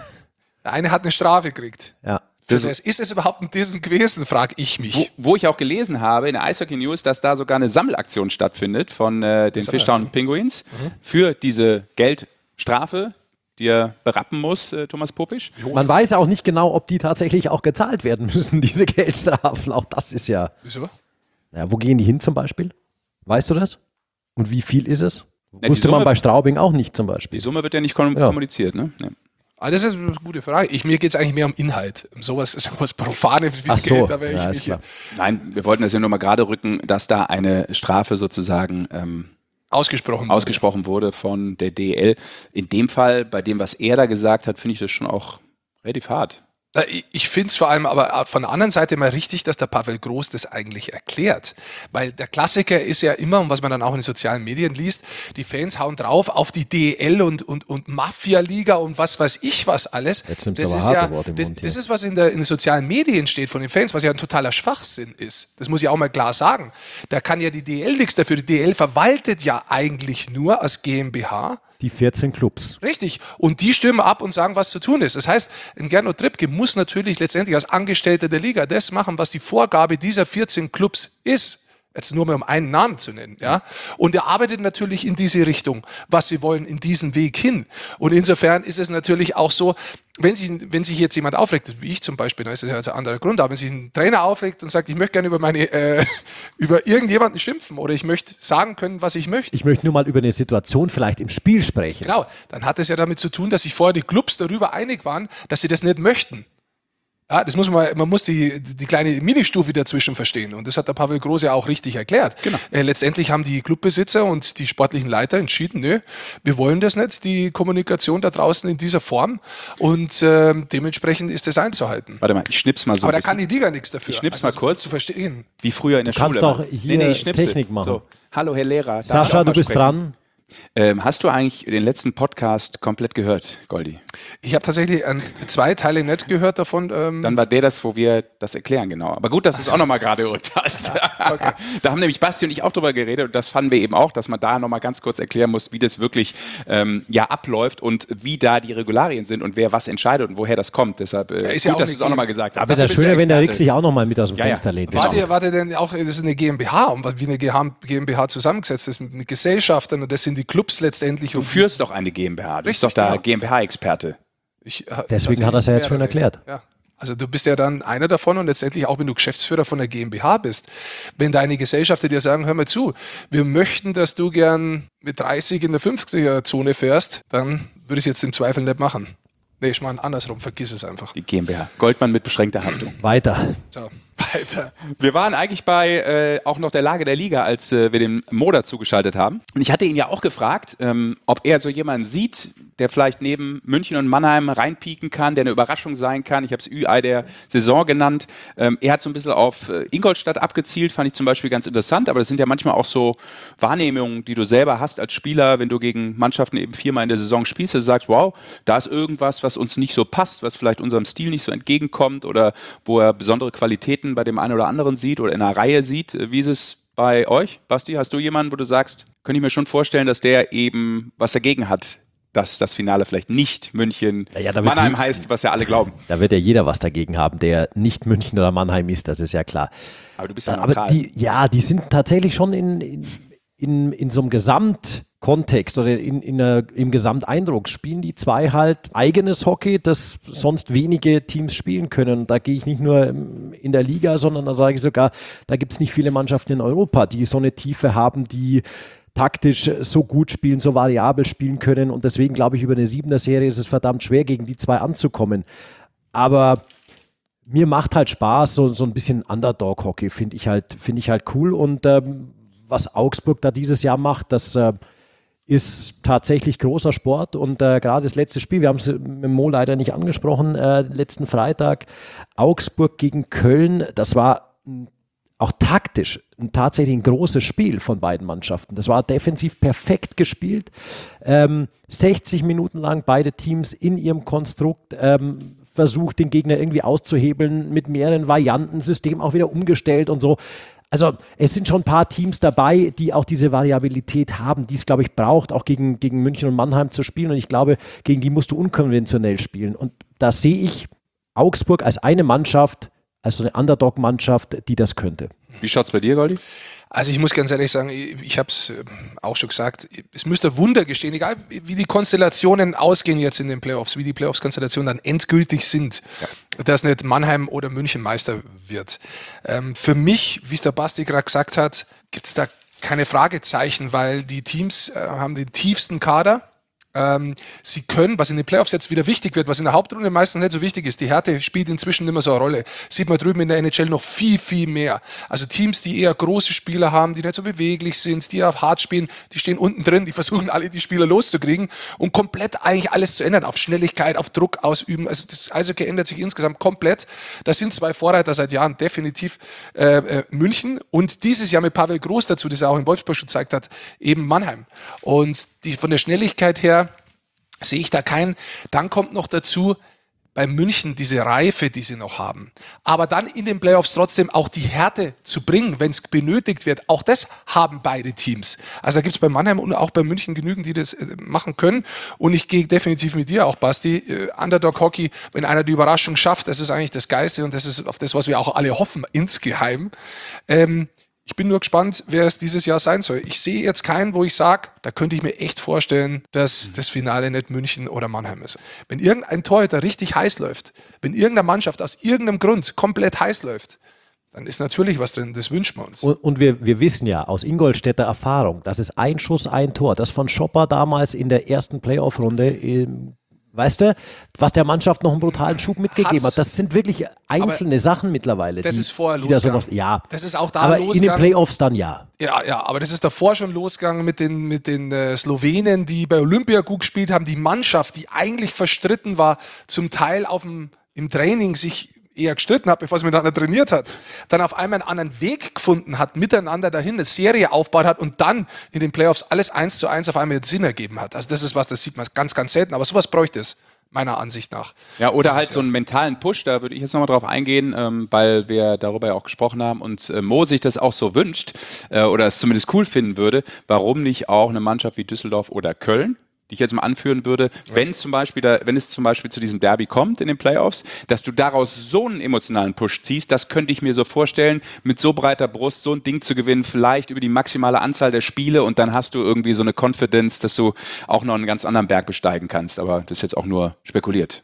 Speaker 2: Der eine hat eine Strafe gekriegt.
Speaker 3: Ja.
Speaker 2: Für das. Ist es überhaupt ein Dissen gewesen, frage ich mich.
Speaker 1: Wo, wo ich auch gelesen habe in der Eishockey News, dass da sogar eine Sammelaktion stattfindet von äh, den Fishtown Penguins mhm. für diese Geldstrafe, die er berappen muss, äh, Thomas Popisch.
Speaker 3: Man weiß ja auch nicht genau, ob die tatsächlich auch gezahlt werden müssen, diese Geldstrafen. Auch das ist ja...
Speaker 2: Wieso?
Speaker 3: Ja, wo gehen die hin zum Beispiel? Weißt du das? Und wie viel ist es?
Speaker 1: Ja,
Speaker 3: Wusste
Speaker 1: Summe,
Speaker 3: man bei Straubing auch nicht zum
Speaker 1: Die
Speaker 3: Beispiel.
Speaker 1: Summe wird ja nicht kom-
Speaker 3: Ja.
Speaker 1: kommuniziert, ne? Ja.
Speaker 2: Ah, das ist eine gute Frage. Ich, mir geht es eigentlich mehr um Inhalt. Um sowas, sowas Profanes wie
Speaker 3: Ach
Speaker 2: das
Speaker 3: so,
Speaker 2: Geld. Da wäre ich
Speaker 3: ja, ist
Speaker 2: nicht
Speaker 3: klar.
Speaker 1: Nein, wir wollten das ja nur mal gerade rücken, dass da eine Strafe sozusagen ähm,
Speaker 2: ausgesprochen.
Speaker 1: ausgesprochen wurde von der D E L. In dem Fall, bei dem, was er da gesagt hat, finde ich das schon auch relativ hart.
Speaker 2: Ich finde es vor allem aber von der anderen Seite mal richtig, dass der Pavel Groß das eigentlich erklärt. Weil der Klassiker ist ja immer, und was man dann auch in den sozialen Medien liest, die Fans hauen drauf auf die D E L und, und, und Mafia-Liga und was weiß ich was alles.
Speaker 3: Jetzt nimmst
Speaker 2: das
Speaker 3: du aber
Speaker 2: ist
Speaker 3: harte
Speaker 2: ja,
Speaker 3: Worte im
Speaker 2: das,
Speaker 3: Mund
Speaker 2: das
Speaker 3: hier.
Speaker 2: ist, was in, der, in den sozialen Medien steht von den Fans, was ja ein totaler Schwachsinn ist. Das muss ich auch mal klar sagen. Da kann ja die D E L nichts dafür. Die D E L verwaltet ja eigentlich nur als GmbH.
Speaker 3: Die vierzehn Clubs.
Speaker 2: Richtig. Und die stimmen ab und sagen, was zu tun ist. Das heißt, ein Gernot Trippke muss natürlich letztendlich als Angestellter der Liga das machen, was die Vorgabe dieser vierzehn Clubs ist. Jetzt nur mal um einen Namen zu nennen. Ja? Und er arbeitet natürlich in diese Richtung, was sie wollen, in diesen Weg hin. Und insofern ist es natürlich auch so, wenn sich, wenn sich jetzt jemand aufregt, wie ich zum Beispiel, dann ist das ja jetzt ein anderer Grund, aber wenn sich ein Trainer aufregt und sagt, ich möchte gerne über meine, äh, über irgendjemanden schimpfen oder ich möchte sagen können, was ich möchte.
Speaker 3: Ich möchte nur mal über eine Situation vielleicht im Spiel sprechen.
Speaker 2: Genau, dann hat es ja damit zu tun, dass sich vorher die Clubs darüber einig waren, dass sie das nicht möchten. Ja, das muss man, man muss die, die kleine Ministufe dazwischen verstehen. Und das hat der Pavel Groß ja auch richtig erklärt.
Speaker 1: Genau.
Speaker 2: Äh, letztendlich haben die Clubbesitzer und die sportlichen Leiter entschieden, nö, wir wollen das nicht, die Kommunikation da draußen in dieser Form. Und äh, dementsprechend ist das einzuhalten.
Speaker 1: Warte mal, ich schnips mal so
Speaker 2: Aber
Speaker 1: ein
Speaker 2: da kann
Speaker 1: bisschen.
Speaker 2: die Liga nichts dafür.
Speaker 1: Ich schnips
Speaker 2: Also
Speaker 1: mal
Speaker 2: das
Speaker 1: kurz.
Speaker 2: zu verstehen.
Speaker 1: Wie früher in der
Speaker 3: Du kannst
Speaker 1: Schule.
Speaker 3: auch
Speaker 1: Mann.
Speaker 3: hier
Speaker 1: ich schnipse.
Speaker 3: Technik machen.
Speaker 1: So. Hallo, Herr Lehrer. darf ich
Speaker 3: Sascha,
Speaker 1: auch
Speaker 3: du
Speaker 1: mal
Speaker 3: bist
Speaker 1: sprechen?
Speaker 3: dran.
Speaker 1: Ähm, hast du eigentlich den letzten Podcast komplett gehört, Goldi?
Speaker 2: Ich habe tatsächlich ähm, zwei Teile nicht gehört davon. Ähm
Speaker 1: Dann war der das, wo wir das erklären, genau. Aber gut, dass du es auch nochmal gerade gerückt hast.
Speaker 2: Okay.
Speaker 1: Da haben nämlich Basti und ich auch drüber geredet und das fanden wir eben auch, dass man da nochmal ganz kurz erklären muss, wie das wirklich ähm, ja abläuft und wie da die Regularien sind und wer was entscheidet und woher das kommt. Deshalb äh,
Speaker 2: ist
Speaker 1: gut,
Speaker 2: ja auch
Speaker 1: dass
Speaker 2: eine
Speaker 1: du es auch nochmal gesagt hast.
Speaker 3: Aber es
Speaker 1: Dafür
Speaker 3: ist
Speaker 1: bist du
Speaker 3: schöner, wenn der Rick
Speaker 1: Experte.
Speaker 3: sich auch nochmal mit aus dem
Speaker 1: Ja, ja.
Speaker 3: Fenster lehnt.
Speaker 1: Genau.
Speaker 2: Warte, warte denn auch, das ist eine GmbH, und wie eine GmbH zusammengesetzt ist mit, mit Gesellschaftern, und das sind die Clubs letztendlich.
Speaker 1: Du führst doch eine GmbH, du bist doch
Speaker 2: Richtig,
Speaker 1: da
Speaker 2: genau.
Speaker 1: GmbH-Experte.
Speaker 2: Ich, äh,
Speaker 3: Deswegen hat er es ja jetzt schön erklärt.
Speaker 2: Ja. Also du bist ja dann einer davon, und letztendlich auch, wenn du Geschäftsführer von der GmbH bist, wenn deine Gesellschafter dir sagen, hör mal zu, wir möchten, dass du gern mit dreißig in der fünfziger-Zone fährst, dann würde ich es jetzt im Zweifel nicht machen. Nee, ich meine andersrum, vergiss es einfach.
Speaker 1: Die GmbH. Goldmann mit beschränkter Haftung.
Speaker 3: Weiter.
Speaker 2: So, weiter.
Speaker 1: Wir waren eigentlich bei äh, auch noch der Lage der Liga, als äh, wir den Moder zugeschaltet haben. Und ich hatte ihn ja auch gefragt, ähm, ob er so jemanden sieht, der vielleicht neben München und Mannheim reinpieken kann, der eine Überraschung sein kann. Ich habe es Ü-Ei der Saison genannt. Ähm, er hat so ein bisschen auf äh, Ingolstadt abgezielt, fand ich zum Beispiel ganz interessant. Aber das sind ja manchmal auch so Wahrnehmungen, die du selber hast als Spieler, wenn du gegen Mannschaften eben viermal in der Saison spielst, du sagst, wow, da ist irgendwas, was uns nicht so passt, was vielleicht unserem Stil nicht so entgegenkommt oder wo er besondere Qualitäten bei dem einen oder anderen sieht oder in einer Reihe sieht. Wie ist es bei euch? Basti, hast du jemanden, wo du sagst, könnte ich mir schon vorstellen, dass der eben was dagegen hat, dass das Finale vielleicht nicht München,
Speaker 3: Ja, ja, da wird
Speaker 1: Mannheim
Speaker 3: die-
Speaker 1: heißt, was ja alle glauben.
Speaker 3: Da wird ja jeder was dagegen haben, der nicht München oder Mannheim ist, das ist ja klar.
Speaker 1: Aber du bist ja
Speaker 3: Aber
Speaker 1: neutral.
Speaker 3: die, ja, die sind tatsächlich schon in, in, in, in so einem Gesamtkontext oder in, in einer, im Gesamteindruck spielen die zwei halt eigenes Hockey, das sonst wenige Teams spielen können. Und da gehe ich nicht nur in der Liga, sondern da sage ich sogar, da gibt es nicht viele Mannschaften in Europa, die so eine Tiefe haben, die taktisch so gut spielen, so variabel spielen können. Und deswegen glaube ich, über eine Siebener-Serie ist es verdammt schwer, gegen die zwei anzukommen. Aber mir macht halt Spaß, so, so ein bisschen Underdog-Hockey finde ich halt, finde ich halt cool. Und ähm, was Augsburg da dieses Jahr macht, das äh, ist tatsächlich großer Sport. Und äh, gerade das letzte Spiel, wir haben es mit Mo leider nicht angesprochen, äh, letzten Freitag, Augsburg gegen Köln, das war mh, auch taktisch ein tatsächlich ein großes Spiel von beiden Mannschaften. Das war defensiv perfekt gespielt. Ähm, sechzig Minuten lang beide Teams in ihrem Konstrukt ähm, versucht, den Gegner irgendwie auszuhebeln, mit mehreren Varianten, System auch wieder umgestellt und so. Also es sind schon ein paar Teams dabei, die auch diese Variabilität haben, die es, glaube ich, braucht, auch gegen, gegen München und Mannheim zu spielen. Und ich glaube, gegen die musst du unkonventionell spielen. Und da sehe ich Augsburg als eine Mannschaft, als so eine Underdog-Mannschaft, die das könnte.
Speaker 1: Wie schaut es bei dir, Goldi?
Speaker 2: Also ich muss ganz ehrlich sagen, ich, ich habe es auch schon gesagt, es müsste Wunder geschehen, egal wie die Konstellationen ausgehen jetzt in den Playoffs, wie die Playoffs-Konstellationen dann endgültig sind, ja. dass nicht Mannheim oder München Meister wird. Ähm, für mich, wie es der Basti gerade gesagt hat, gibt es da keine Fragezeichen, weil die Teams äh, haben den tiefsten Kader. Ähm, sie können, was in den Playoffs jetzt wieder wichtig wird, was in der Hauptrunde meistens nicht so wichtig ist, die Härte spielt inzwischen nicht mehr so eine Rolle. Sieht man drüben in der N H L noch viel, viel mehr. Also Teams, die eher große Spieler haben, die nicht so beweglich sind, die auf hart spielen, die stehen unten drin, die versuchen alle die Spieler loszukriegen und komplett eigentlich alles zu ändern, auf Schnelligkeit, auf Druck ausüben. Also das Eishockey ändert sich insgesamt komplett. Das sind zwei Vorreiter seit Jahren, definitiv äh, äh, München und dieses Jahr mit Pavel Groß dazu, das er auch in Wolfsburg schon gezeigt hat, eben Mannheim. Und die von der Schnelligkeit her sehe ich da keinen. Dann kommt noch dazu, bei München diese Reife, die sie noch haben. Aber dann in den Playoffs trotzdem auch die Härte zu bringen, wenn es benötigt wird. Auch das haben beide Teams. Also da gibt es bei Mannheim und auch bei München genügend, die das äh, machen können. Und ich gehe definitiv mit dir auch, Basti. Äh, Underdog-Hockey, wenn einer die Überraschung schafft, das ist eigentlich das Geiste und das ist auf das, was wir auch alle hoffen, insgeheim. Ähm, Ich bin nur gespannt, wer es dieses Jahr sein soll. Ich sehe jetzt keinen, wo ich sage, da könnte ich mir echt vorstellen, dass das Finale nicht München oder Mannheim ist. Wenn irgendein Torhüter richtig heiß läuft, wenn irgendeine Mannschaft aus irgendeinem Grund komplett heiß läuft, dann ist natürlich was drin, das wünschen wir uns.
Speaker 3: Und, und wir, wir wissen ja aus Ingolstädter Erfahrung, das ist ein Schuss, ein Tor. Das von Schopper damals in der ersten Playoff-Runde, ähm, weißt du, was der Mannschaft noch einen brutalen Schub mitgegeben
Speaker 2: Hat's.
Speaker 3: hat. Das sind wirklich einzelne Sachen mittlerweile.
Speaker 2: Das
Speaker 3: die,
Speaker 2: ist vorher
Speaker 3: die da
Speaker 2: losgegangen.
Speaker 3: sowas, ja.
Speaker 2: Das ist auch da
Speaker 3: Aber in den
Speaker 2: losgegangen.
Speaker 3: Playoffs dann ja.
Speaker 2: Ja, ja, aber das ist davor schon losgegangen mit den, mit den äh, Slowenen, die bei Olympia gut gespielt haben. Die Mannschaft, die eigentlich verstritten war, zum Teil auf dem, im Training sich eher gestritten hat, bevor sie miteinander trainiert hat, dann auf einmal einen anderen Weg gefunden hat, miteinander dahin eine Serie aufgebaut hat und dann in den Playoffs alles eins zu eins auf einmal Sinn ergeben hat. Also das ist was, das sieht man ganz, ganz selten, aber sowas bräuchte es, meiner Ansicht nach.
Speaker 1: Ja, oder
Speaker 2: das
Speaker 1: halt
Speaker 2: ist,
Speaker 1: so einen mentalen Push, da würde ich jetzt nochmal drauf eingehen, ähm, weil wir darüber ja auch gesprochen haben und äh, Mo sich das auch so wünscht äh, oder es zumindest cool finden würde, warum nicht auch eine Mannschaft wie Düsseldorf oder Köln, die ich jetzt mal anführen würde, ja. wenn zum Beispiel da, wenn es zum Beispiel zu diesem Derby kommt in den Playoffs, dass du daraus so einen emotionalen Push ziehst, das könnte ich mir so vorstellen, mit so breiter Brust so ein Ding zu gewinnen, vielleicht über die maximale Anzahl der Spiele und dann hast du irgendwie so eine Confidence, dass du auch noch einen ganz anderen Berg besteigen kannst, aber das ist jetzt auch nur spekuliert.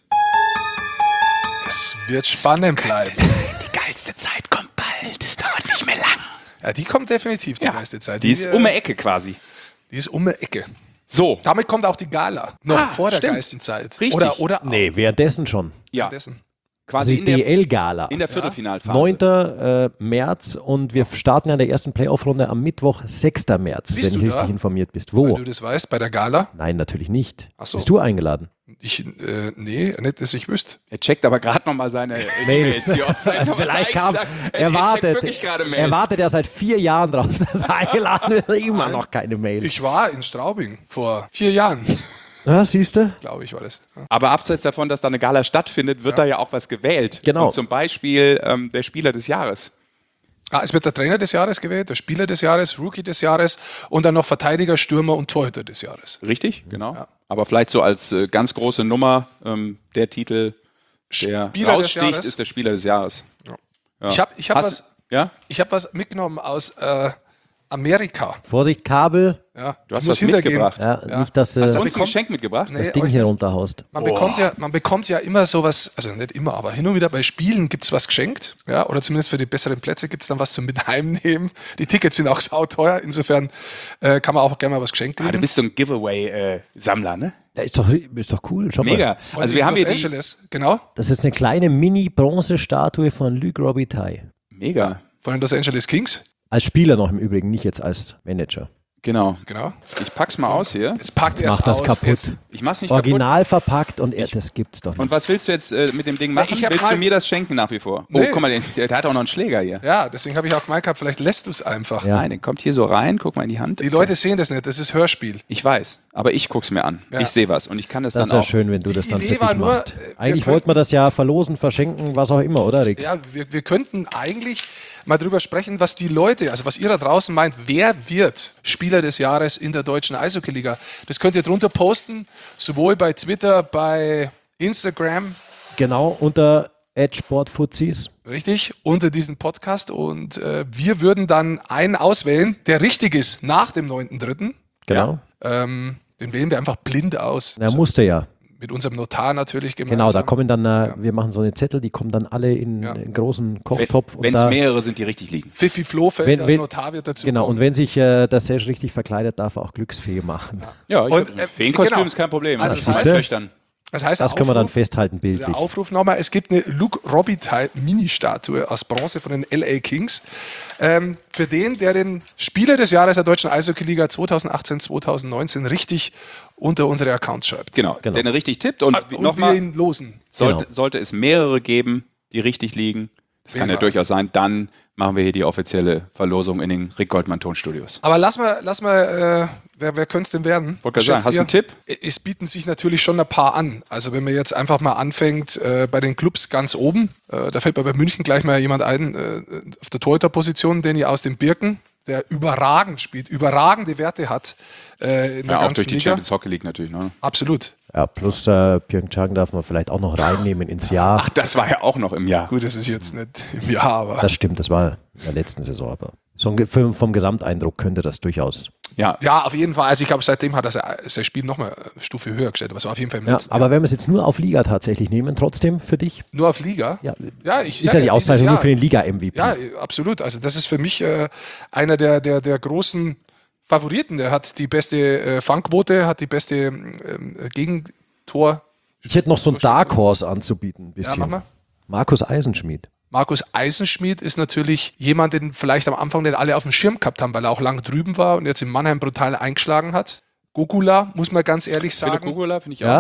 Speaker 2: Es wird spannend bleiben.
Speaker 1: Die geilste Zeit kommt bald, es dauert nicht mehr lang.
Speaker 2: Ja, die kommt definitiv, die
Speaker 1: ja,
Speaker 2: geilste Zeit.
Speaker 1: Die, die ist äh, um die Ecke quasi.
Speaker 2: Die ist um die Ecke.
Speaker 1: So.
Speaker 2: Damit kommt auch die Gala. Noch
Speaker 1: ah,
Speaker 2: vor der
Speaker 1: stimmt.
Speaker 2: geilsten Zeit.
Speaker 1: Richtig.
Speaker 2: Oder, oder
Speaker 3: Nee, währenddessen schon.
Speaker 1: Ja.
Speaker 2: Währenddessen.
Speaker 1: Quasi
Speaker 3: Also
Speaker 1: in
Speaker 3: die
Speaker 1: der,
Speaker 3: D L-Gala.
Speaker 1: in der Viertelfinalphase.
Speaker 3: neunten März und wir starten ja in der ersten Playoff-Runde am Mittwoch, sechsten März,
Speaker 2: Bist
Speaker 3: wenn
Speaker 2: du
Speaker 3: du
Speaker 2: da?
Speaker 3: richtig informiert bist. Wo?
Speaker 2: Weil du das weißt, bei der Gala?
Speaker 3: Nein, natürlich nicht.
Speaker 2: Ach so.
Speaker 3: Bist du eingeladen?
Speaker 2: Ich, äh, nee, nicht, dass ich wüsste.
Speaker 1: Er checkt aber gerade nochmal seine
Speaker 3: Mails.
Speaker 1: E-Mails. Ja, vielleicht noch was
Speaker 3: Vielleicht kam,
Speaker 1: eingeschlagen.
Speaker 3: er
Speaker 1: Er checkt
Speaker 3: wartet,
Speaker 1: wirklich gerade Mails.
Speaker 3: er wartet ja seit vier Jahren drauf, dass er eingeladen wird, immer noch keine Mail.
Speaker 2: Ich war in Straubing vor vier Jahren,
Speaker 3: Ja, siehst du?
Speaker 2: glaube ich, war das. Ja.
Speaker 1: Aber abseits davon, dass da eine Gala stattfindet, wird
Speaker 2: Ja.
Speaker 1: da ja auch was gewählt.
Speaker 3: Genau.
Speaker 1: Und zum Beispiel ähm, der Spieler des Jahres.
Speaker 2: Ah, es wird der Trainer des Jahres gewählt, der Spieler des Jahres, Rookie des Jahres und dann noch Verteidiger, Stürmer und Torhüter des Jahres.
Speaker 1: Richtig, genau.
Speaker 2: Ja.
Speaker 1: Aber vielleicht so als äh, ganz große Nummer ähm, der Titel, der
Speaker 2: Spieler des
Speaker 1: raussticht,
Speaker 2: Jahres.
Speaker 1: ist der Spieler des Jahres.
Speaker 2: Ja.
Speaker 1: Ja.
Speaker 2: Ich habe ich hab
Speaker 1: Hast-
Speaker 2: was,
Speaker 1: Ja?
Speaker 2: ich hab was mitgenommen aus äh, Amerika.
Speaker 3: Vorsicht, Kabel.
Speaker 2: Ja,
Speaker 1: Du hast
Speaker 2: ich muss
Speaker 1: was
Speaker 2: hintergehen.
Speaker 1: mitgebracht.
Speaker 3: Ja,
Speaker 2: Ja.
Speaker 3: nicht, dass du
Speaker 1: Hast du
Speaker 2: man
Speaker 1: uns ein
Speaker 2: bekommt-
Speaker 1: Geschenk mitgebracht?
Speaker 2: Nee,
Speaker 3: das Ding
Speaker 2: euch
Speaker 3: hier
Speaker 2: nicht.
Speaker 3: runterhaust.
Speaker 2: Man, bekommt ja, man bekommt ja immer sowas, also nicht immer, aber hin und wieder bei Spielen gibt es was geschenkt. Ja, oder zumindest für die besseren Plätze gibt es dann was zum mit heimnehmen. Die Tickets sind auch sauteuer, insofern äh, kann man auch gerne mal was geschenkt
Speaker 1: Ah, du
Speaker 2: kriegen.
Speaker 1: bist so ein Giveaway-Sammler, ne?
Speaker 3: Ja, ist, doch, ist doch cool. Schau
Speaker 1: Mega.
Speaker 3: Mal.
Speaker 1: Also
Speaker 2: Und
Speaker 1: wir
Speaker 2: in
Speaker 1: haben
Speaker 2: Los
Speaker 1: hier die...
Speaker 2: Angeles, genau,
Speaker 3: Das ist eine kleine Mini-Bronze-Statue von Luc Robitaille.
Speaker 1: Mega.
Speaker 2: von den Los Angeles Kings.
Speaker 3: Als Spieler noch im Übrigen, nicht jetzt als Manager.
Speaker 1: Genau.
Speaker 2: Genau.
Speaker 1: Ich pack's mal aus hier.
Speaker 2: Jetzt packt er
Speaker 3: Mach
Speaker 2: es
Speaker 3: das
Speaker 2: aus.
Speaker 3: kaputt.
Speaker 2: Jetzt,
Speaker 1: Ich mach's nicht
Speaker 3: Original verpackt und er, das gibt's doch
Speaker 1: kaputt.
Speaker 3: nicht.
Speaker 1: Und was willst du jetzt äh, mit dem Ding machen?
Speaker 2: ich hab
Speaker 1: Willst
Speaker 2: mal-
Speaker 1: du mir das schenken nach wie vor?
Speaker 2: Nee.
Speaker 1: Oh, guck mal, der, der, der hat auch noch einen Schläger hier.
Speaker 2: ja, deswegen habe ich auch gemeint gehabt, vielleicht lässt du es einfach.
Speaker 3: Ja.
Speaker 1: Nein, der kommt hier so rein, guck mal in die Hand.
Speaker 2: Die Leute sehen das nicht, das ist Hörspiel.
Speaker 1: Ich weiß, aber ich guck's mir an.
Speaker 2: Ja.
Speaker 1: Ich sehe was und ich kann das,
Speaker 3: Das ist
Speaker 1: dann
Speaker 3: ja
Speaker 1: auch.
Speaker 3: schön, wenn du das
Speaker 2: Die
Speaker 3: dann
Speaker 2: Idee
Speaker 3: für
Speaker 2: war
Speaker 3: dich
Speaker 2: nur,
Speaker 3: machst.
Speaker 2: äh, wir
Speaker 3: Eigentlich
Speaker 2: können-
Speaker 3: wollten wir das ja verlosen, verschenken, was auch immer, oder Rick?
Speaker 2: Ja, wir, wir könnten eigentlich mal drüber sprechen, was die Leute, also was ihr da draußen meint, wer wird Spieler des Jahres in der deutschen Eishockey-Liga? Das könnt ihr drunter posten, sowohl bei Twitter, bei Instagram,
Speaker 3: Genau, unter Edgesport-Fuzis.
Speaker 2: richtig, unter diesem Podcast. Und äh, wir würden dann einen auswählen, der richtig ist nach dem neunten dritten.
Speaker 3: Genau.
Speaker 2: Ähm, den wählen wir einfach blind aus.
Speaker 3: Er musste ja.
Speaker 2: Mit unserem Notar natürlich gemeinsam.
Speaker 3: Genau, da kommen dann, äh, wir machen so eine Zettel, die kommen dann alle in
Speaker 2: Ja.
Speaker 3: einen großen Kochtopf. und
Speaker 1: Wenn es
Speaker 3: da,
Speaker 1: mehrere sind, die richtig liegen.
Speaker 2: Pfiffi Flohfeld
Speaker 3: Wenn-
Speaker 2: als
Speaker 3: wenn-
Speaker 2: Notar wird dazu
Speaker 3: Genau,
Speaker 2: kommen.
Speaker 3: und wenn sich äh, der Serge richtig verkleidet, darf er auch Glücksfee machen.
Speaker 1: Ja, ich
Speaker 2: Und,
Speaker 1: hab-
Speaker 2: äh,
Speaker 1: Feenkostüm
Speaker 2: genau.
Speaker 1: ist kein Problem.
Speaker 2: Also
Speaker 1: das
Speaker 2: das
Speaker 1: ist
Speaker 3: heißt-
Speaker 1: Töchtern.
Speaker 2: Das heißt,
Speaker 3: Das können wir dann
Speaker 2: Aufruf-
Speaker 3: festhalten,
Speaker 2: Der
Speaker 3: bildlich.
Speaker 2: Aufruf nochmal, es gibt eine Luke Robitaille Mini-Statue aus Bronze von den L A Kings. Ähm, für den, der den Spieler des Jahres der deutschen Eishockey-Liga zweitausendachtzehn zweitausendneunzehn richtig unter unsere Accounts schreibt.
Speaker 1: Genau,
Speaker 3: Genau.
Speaker 1: der richtig tippt. Und,
Speaker 2: Ah,
Speaker 1: wie-
Speaker 2: Und wir
Speaker 1: nochmal,
Speaker 2: ihn losen.
Speaker 1: sollte,
Speaker 3: Genau.
Speaker 1: sollte es mehrere geben, die richtig liegen, das kann ja
Speaker 2: Wählen wir.
Speaker 1: durchaus sein, dann machen wir hier die offizielle Verlosung in den Rick Goldmann Tonstudios.
Speaker 2: Aber lass mal, lass mal äh, wer, wer könnte es denn werden?
Speaker 1: Wollte gerade sagen,
Speaker 2: Schätzt
Speaker 1: hast du einen
Speaker 2: ihr?
Speaker 1: Tipp?
Speaker 2: Es bieten sich natürlich schon ein paar an. Also wenn man jetzt einfach mal anfängt äh, bei den Clubs ganz oben, äh, da fällt mir bei München gleich mal jemand ein, äh, auf der Torhüterposition, den ihr aus den Birken, der überragend spielt, überragende Werte hat äh, in der
Speaker 1: Ja, auch
Speaker 2: ganzen
Speaker 1: durch die
Speaker 2: Liga.
Speaker 1: Champions Hockey League natürlich. Ne?
Speaker 2: Absolut.
Speaker 3: Ja, plus äh, Pyeongchang darf man vielleicht auch noch reinnehmen ins Jahr.
Speaker 1: Ach, das war ja auch noch im Jahr.
Speaker 2: Gut, das ist jetzt nicht im Jahr, aber
Speaker 3: Das stimmt, das war in der letzten Saison, aber so ein Ge- vom, vom Gesamteindruck könnte das durchaus.
Speaker 1: Ja,
Speaker 2: ja, auf jeden Fall. Also ich glaube, seitdem hat er sein sein Spiel nochmal eine Stufe höher gestellt. Was war auf jeden Fall im
Speaker 3: Ja,
Speaker 2: letzten
Speaker 3: aber
Speaker 2: Jahr.
Speaker 3: wenn wir es jetzt nur auf Liga tatsächlich nehmen, trotzdem für dich?
Speaker 2: Nur auf Liga?
Speaker 3: Ja,
Speaker 2: Ja, ich
Speaker 3: ist
Speaker 2: sag
Speaker 3: ja die
Speaker 2: dieses
Speaker 3: Auszeichnung
Speaker 2: Jahr-
Speaker 3: nur für den Liga-M V P.
Speaker 2: Ja, absolut. Also das ist für mich äh, einer der, der, der großen Favoriten. Der hat die beste äh, Fangquote, hat die beste ähm, Gegentor.
Speaker 3: Ich hätte noch so ein Dark Horse anzubieten, ein
Speaker 2: Ja,
Speaker 3: bisschen.
Speaker 2: mach mal.
Speaker 3: Markus Eisenschmied.
Speaker 2: Markus Eisenschmied ist natürlich jemand, den vielleicht am Anfang nicht alle auf dem Schirm gehabt haben, weil er auch lang drüben war und jetzt in Mannheim brutal eingeschlagen hat. Gogula, muss man ganz ehrlich
Speaker 1: Philipp
Speaker 2: sagen.
Speaker 1: Gugula finde ich
Speaker 3: Ja.
Speaker 1: auch, ja.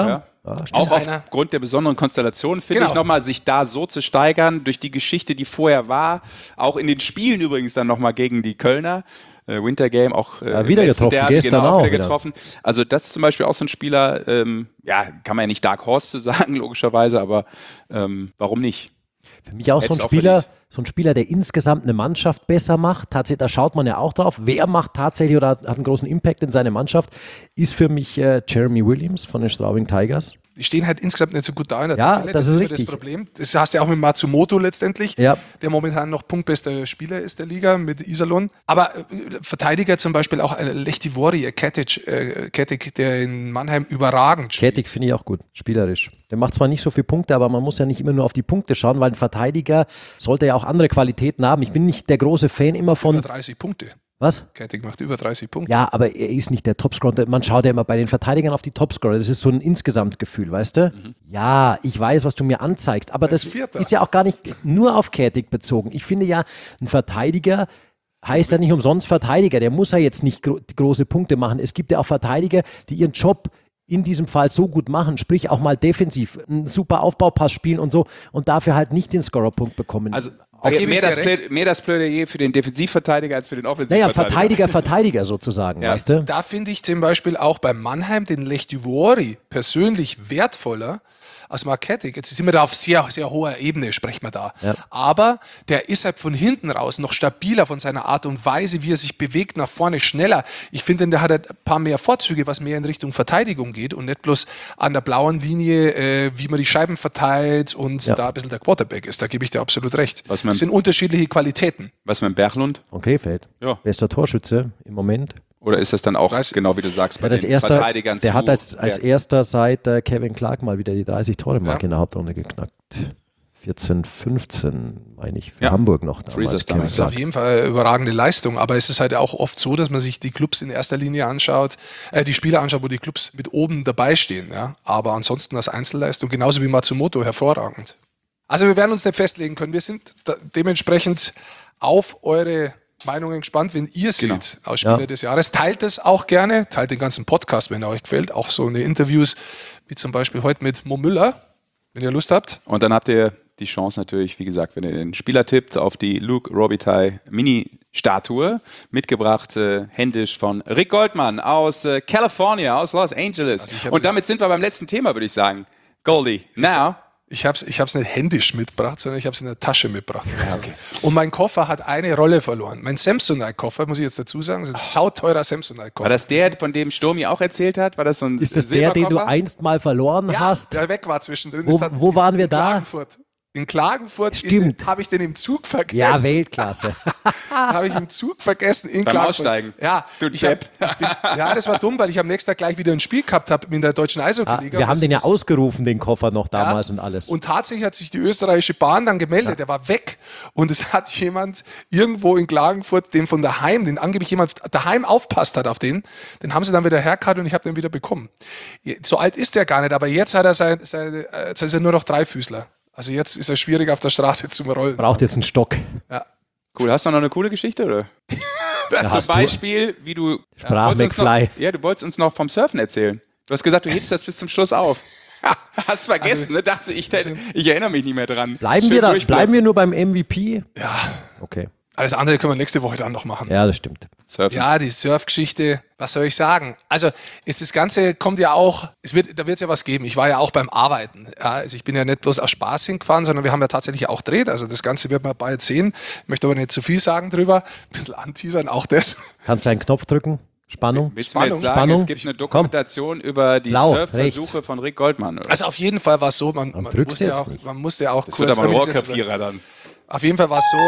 Speaker 3: Ja, stimmt.
Speaker 1: Auch
Speaker 2: einer-
Speaker 1: aufgrund der besonderen Konstellation, finde
Speaker 2: Genau.
Speaker 1: ich, nochmal sich da so zu steigern, durch die Geschichte, die vorher war, auch in den Spielen übrigens dann nochmal gegen die Kölner, äh, Winter Game, auch äh,
Speaker 3: Ja, wieder
Speaker 1: im letzten
Speaker 3: getroffen, gestern
Speaker 1: genau,
Speaker 3: auch
Speaker 1: wieder
Speaker 3: wieder.
Speaker 1: getroffen. Also das ist zum Beispiel auch so ein Spieler, ähm, ja, kann man ja nicht Dark Horse zu sagen, logischerweise, aber ähm, warum nicht?
Speaker 3: Für mich auch so ein
Speaker 1: Hätt's auch
Speaker 3: Spieler,
Speaker 1: verdient.
Speaker 3: so ein Spieler, der insgesamt eine Mannschaft besser macht. Tatsächlich, da schaut man ja auch drauf. Wer macht tatsächlich oder hat einen großen Impact in seine Mannschaft? Ist für mich äh, Jeremy Williams von den Straubing Tigers.
Speaker 2: Die stehen halt insgesamt nicht so gut da in der
Speaker 3: Ja,
Speaker 2: Tabelle.
Speaker 3: das ist
Speaker 2: immer
Speaker 3: richtig.
Speaker 2: das Problem. Das hast du ja auch mit Matsumoto letztendlich,
Speaker 3: Ja.
Speaker 2: der momentan noch punktbester Spieler ist der Liga mit Iserlohn. Aber äh, Verteidiger zum Beispiel auch äh, Lehtivori, äh, Ketic, äh, Ketic, der in Mannheim überragend spielt.
Speaker 3: Kettix finde ich auch gut, spielerisch. Der macht zwar nicht so viele Punkte, aber man muss ja nicht immer nur auf die Punkte schauen, weil ein Verteidiger sollte ja auch andere Qualitäten haben. Ich bin nicht der große Fan immer
Speaker 2: Über
Speaker 3: von...
Speaker 2: dreißig Punkte.
Speaker 3: Was?
Speaker 2: Ketic macht über dreißig Punkte.
Speaker 3: Ja, aber er ist nicht der Topscorer. Man schaut ja immer bei den Verteidigern auf die Topscorer. Das ist so ein Insgesamtgefühl, weißt du?
Speaker 1: Mhm.
Speaker 3: Ja, ich weiß, was du mir anzeigst, aber das
Speaker 2: Vierter.
Speaker 3: ist ja auch gar nicht nur auf Ketik bezogen. Ich finde ja, ein Verteidiger heißt ja nicht umsonst Verteidiger. Der muss ja jetzt nicht gro große Punkte machen. Es gibt ja auch Verteidiger, die ihren Job in diesem Fall so gut machen, sprich auch mal defensiv einen super Aufbaupass spielen und so und dafür halt nicht den Scorerpunkt bekommen.
Speaker 1: Also
Speaker 2: Da
Speaker 1: mehr,
Speaker 2: gebe ich
Speaker 1: das
Speaker 2: dir recht.
Speaker 1: Plä- mehr das Plädoyer für den Defensivverteidiger als für den
Speaker 3: naja,
Speaker 1: Offensivverteidiger.
Speaker 3: Verteidiger, Verteidiger sozusagen,
Speaker 1: Ja.
Speaker 3: weißt du?
Speaker 2: Da finde ich zum Beispiel auch bei Mannheim den Lehtivori persönlich wertvoller als Mark Ketic. Jetzt sind wir da auf sehr, sehr hoher Ebene, sprechen wir da.
Speaker 3: Ja.
Speaker 2: Aber der ist halt von hinten raus noch stabiler von seiner Art und Weise, wie er sich bewegt, nach vorne schneller. Ich finde, der hat halt ein paar mehr Vorzüge, was mehr in Richtung Verteidigung geht und nicht bloß an der blauen Linie, äh, wie man die Scheiben verteilt und
Speaker 3: Ja.
Speaker 2: da ein bisschen der Quarterback ist. Da gebe ich dir absolut recht.
Speaker 1: Was man-
Speaker 2: Das sind unterschiedliche Qualitäten.
Speaker 1: Was mit Berchlund?
Speaker 3: Und Krefeld.
Speaker 1: Ja.
Speaker 3: Bester Torschütze im Moment.
Speaker 1: Oder ist das dann auch,
Speaker 2: Weiß-
Speaker 1: genau wie du sagst, bei
Speaker 3: Ja, das
Speaker 1: den
Speaker 3: erste,
Speaker 1: Verteidigern
Speaker 3: der
Speaker 1: zu
Speaker 3: hat als, als
Speaker 1: werten?
Speaker 3: erster seit äh, Kevin Clark mal wieder die dreißig-Tore-Marke
Speaker 2: Ja.
Speaker 3: in der Hauptrunde geknackt. vierzehn, fünfzehn, meine ich, für
Speaker 1: Ja.
Speaker 3: Hamburg noch
Speaker 1: Freezers
Speaker 3: damals.
Speaker 1: damals.
Speaker 3: Kevin
Speaker 2: Das ist auf
Speaker 3: Clark.
Speaker 2: jeden Fall eine überragende Leistung, aber es ist halt auch oft so, dass man sich die Clubs in erster Linie anschaut, äh, die Spieler anschaut, wo die Clubs mit oben dabei stehen. Ja? Aber ansonsten als Einzelleistung, genauso wie Matsumoto, hervorragend. Also wir werden uns nicht festlegen können. Wir sind da dementsprechend auf eure Meinungen gespannt, wenn ihr seht
Speaker 1: Genau.
Speaker 2: aus Spieler
Speaker 3: Ja.
Speaker 2: des Jahres. Teilt es auch gerne, teilt den ganzen Podcast, wenn er euch gefällt. Auch so eine Interviews, wie zum Beispiel heute mit Mo Müller, wenn ihr Lust habt.
Speaker 1: Und dann habt ihr die Chance natürlich, wie gesagt, wenn ihr den Spieler tippt, auf die Luke Robitaille Mini-Statue, mitgebracht äh, händisch von Rick Goldmann aus äh, California, aus Los Angeles.
Speaker 2: Also ich hab's-
Speaker 1: Und damit sind wir beim letzten Thema, würde ich sagen. Goldie, now.
Speaker 2: Ich habe es ich hab's nicht händisch mitgebracht, sondern ich habe es in der Tasche mitgebracht. Und mein Koffer hat eine Rolle verloren. Mein Samsonite-Koffer, muss ich jetzt dazu sagen, ist ein sauteurer Samsonite-Koffer.
Speaker 1: War das der, von dem Sturmi auch erzählt hat? War das so ein
Speaker 3: Ist das der, den du
Speaker 1: Silberkoffer?
Speaker 3: einst mal verloren
Speaker 2: ja,
Speaker 3: hast?
Speaker 2: der weg war zwischendrin.
Speaker 3: Wo-
Speaker 2: Das hat-
Speaker 3: wo waren wir
Speaker 2: in
Speaker 3: da?
Speaker 2: Klagenfurt. In Klagenfurt
Speaker 3: Stimmt.
Speaker 2: habe ich den im Zug vergessen.
Speaker 3: Ja, Weltklasse.
Speaker 2: Habe ich im Zug vergessen in
Speaker 1: Beim
Speaker 2: Klagenfurt.
Speaker 1: Aussteigen.
Speaker 2: Ja,
Speaker 1: Du
Speaker 2: ich hab,
Speaker 1: Depp.
Speaker 2: ich bin, ja, das war dumm, weil ich am nächsten Tag gleich wieder ein Spiel gehabt habe in der deutschen
Speaker 3: Ah,
Speaker 2: Eishockey-Liga.
Speaker 3: wir haben
Speaker 2: Was
Speaker 3: den ja
Speaker 2: ist-
Speaker 3: ausgerufen, den Koffer noch damals
Speaker 2: Ja.
Speaker 3: und alles.
Speaker 2: Und tatsächlich hat sich die österreichische Bahn dann gemeldet, der war weg. Und es hat jemand irgendwo in Klagenfurt, den von daheim, den angeblich jemand daheim aufpasst hat auf den, den haben sie dann wieder hergehabt und ich habe den wieder bekommen. So alt ist der gar nicht, aber jetzt hat er sein, seine, äh, jetzt ist er nur noch Dreifüßler. Also jetzt ist er schwierig auf der Straße zum Rollen.
Speaker 3: Braucht jetzt einen Stock.
Speaker 2: Ja.
Speaker 1: Cool, hast du noch eine coole Geschichte, oder?
Speaker 3: Ja, hast
Speaker 1: Zum
Speaker 3: du-
Speaker 1: Beispiel, wie du...
Speaker 3: Sprach
Speaker 1: wolltest uns noch,
Speaker 3: McFly.
Speaker 1: ja, du wolltest uns noch vom Surfen erzählen. Du hast gesagt, du hebst das bis zum Schluss auf. Hast vergessen, ne? Dachte ich, ich erinnere mich nicht mehr dran.
Speaker 3: Bleiben
Speaker 1: Schön
Speaker 3: wir, da,
Speaker 1: durchbluffen.
Speaker 3: bleiben wir nur beim M V P?
Speaker 2: Ja,
Speaker 3: Okay.
Speaker 2: alles andere können wir nächste Woche dann noch machen.
Speaker 3: Ja, das stimmt.
Speaker 1: Surfen.
Speaker 2: Ja, die Surfgeschichte, was soll ich sagen? Also ist das Ganze kommt ja auch, es wird, da wird es ja was geben. Ich war ja auch beim Arbeiten. Ja, also ich bin ja nicht bloß aus Spaß hingefahren, sondern wir haben ja tatsächlich auch gedreht. Also das Ganze wird man bald sehen. Ich möchte aber nicht zu viel sagen drüber. Ein bisschen anteasern, auch das.
Speaker 3: Kannst du einen Knopf drücken? Spannung?
Speaker 1: Willst du mir jetzt
Speaker 2: Spannung,
Speaker 1: sagen,
Speaker 3: Spannung.
Speaker 1: es gibt eine Dokumentation über die
Speaker 3: Blau,
Speaker 1: Surfversuche
Speaker 3: rechts.
Speaker 1: von Rick Goldmann? Oder?
Speaker 2: Also auf jeden Fall war es so, man, man,
Speaker 3: drückst
Speaker 2: musste
Speaker 3: jetzt
Speaker 2: auch,
Speaker 3: nicht.
Speaker 2: man musste ja auch
Speaker 1: das wird aber ein
Speaker 2: wenn ich jetzt-
Speaker 1: Rohrkrepierer dann.
Speaker 2: Auf jeden Fall war es so.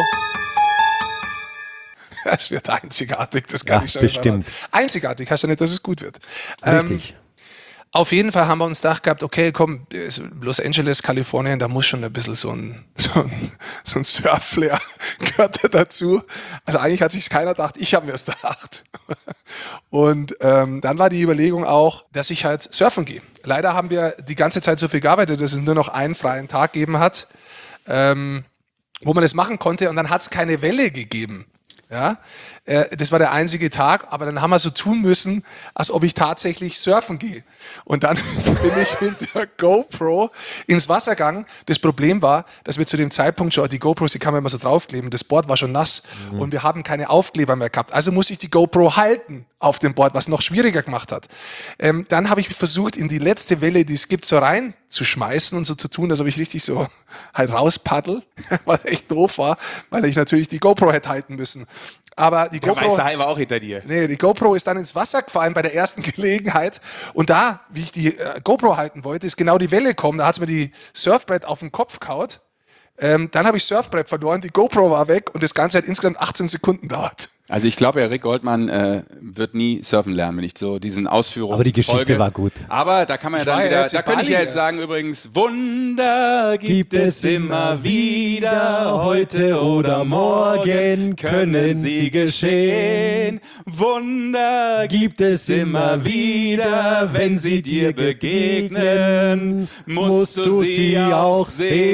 Speaker 2: Es wird einzigartig, das kann
Speaker 3: Ja,
Speaker 2: ich schon
Speaker 3: bestimmt.
Speaker 2: verraten. Einzigartig, heißt ja nicht, dass es gut wird.
Speaker 3: Richtig.
Speaker 2: Ähm, auf jeden Fall haben wir uns gedacht gehabt, okay, komm, Los Angeles, Kalifornien, da muss schon ein bisschen so ein, so ein, so ein Surf-Flair gehört da dazu. Also eigentlich hat sich keiner gedacht, ich habe mir es gedacht. Und ähm, dann war die Überlegung auch, dass ich halt surfen gehe. Leider haben wir die ganze Zeit so viel gearbeitet, dass es nur noch einen freien Tag gegeben hat, ähm, wo man das machen konnte und dann hat es keine Welle gegeben. Ja, äh, das war der einzige Tag, aber dann haben wir so tun müssen, als ob ich tatsächlich surfen gehe. Und dann bin ich mit der GoPro ins Wasser gegangen. Das Problem war, dass wir zu dem Zeitpunkt schon, die GoPros, die kann man immer so draufkleben, das Board war schon nass mhm. und wir haben keine Aufkleber mehr gehabt. Also musste ich die GoPro halten auf dem Board, was noch schwieriger gemacht hat. Ähm, dann habe ich versucht, in die letzte Welle, die es gibt, so rein zu schmeißen und so zu tun, als ob ich richtig so halt rauspaddel, was echt doof war, weil ich natürlich die GoPro hätte halten müssen. Aber die
Speaker 1: Der
Speaker 2: GoPro,
Speaker 1: weiße Hai war auch hinter dir.
Speaker 2: nee, die GoPro ist dann ins Wasser gefallen bei der ersten Gelegenheit. Und da, wie ich die äh, GoPro halten wollte, ist genau die Welle gekommen. Da hat es mir die Surfbrett auf den Kopf gehauen. Ähm, dann habe ich Surfbrett verloren, die GoPro war weg und das Ganze hat insgesamt achtzehn Sekunden gedauert.
Speaker 1: Also ich glaube, Rick Goldmann äh, wird nie surfen lernen, wenn ich so diesen Ausführungen
Speaker 3: Aber die Geschichte
Speaker 1: folge.
Speaker 3: war gut.
Speaker 1: Aber da kann man ja
Speaker 2: Ich
Speaker 1: dann
Speaker 2: war ja
Speaker 1: wieder,
Speaker 2: jetzt in
Speaker 1: da könnte ich ja
Speaker 2: Bali
Speaker 1: jetzt
Speaker 2: erst.
Speaker 1: sagen übrigens, Wunder gibt,
Speaker 3: Gibt es immer wieder, heute oder morgen können sie geschehen.
Speaker 1: Wunder
Speaker 3: Gibt es immer wieder, wenn sie dir begegnen, musst du sie auch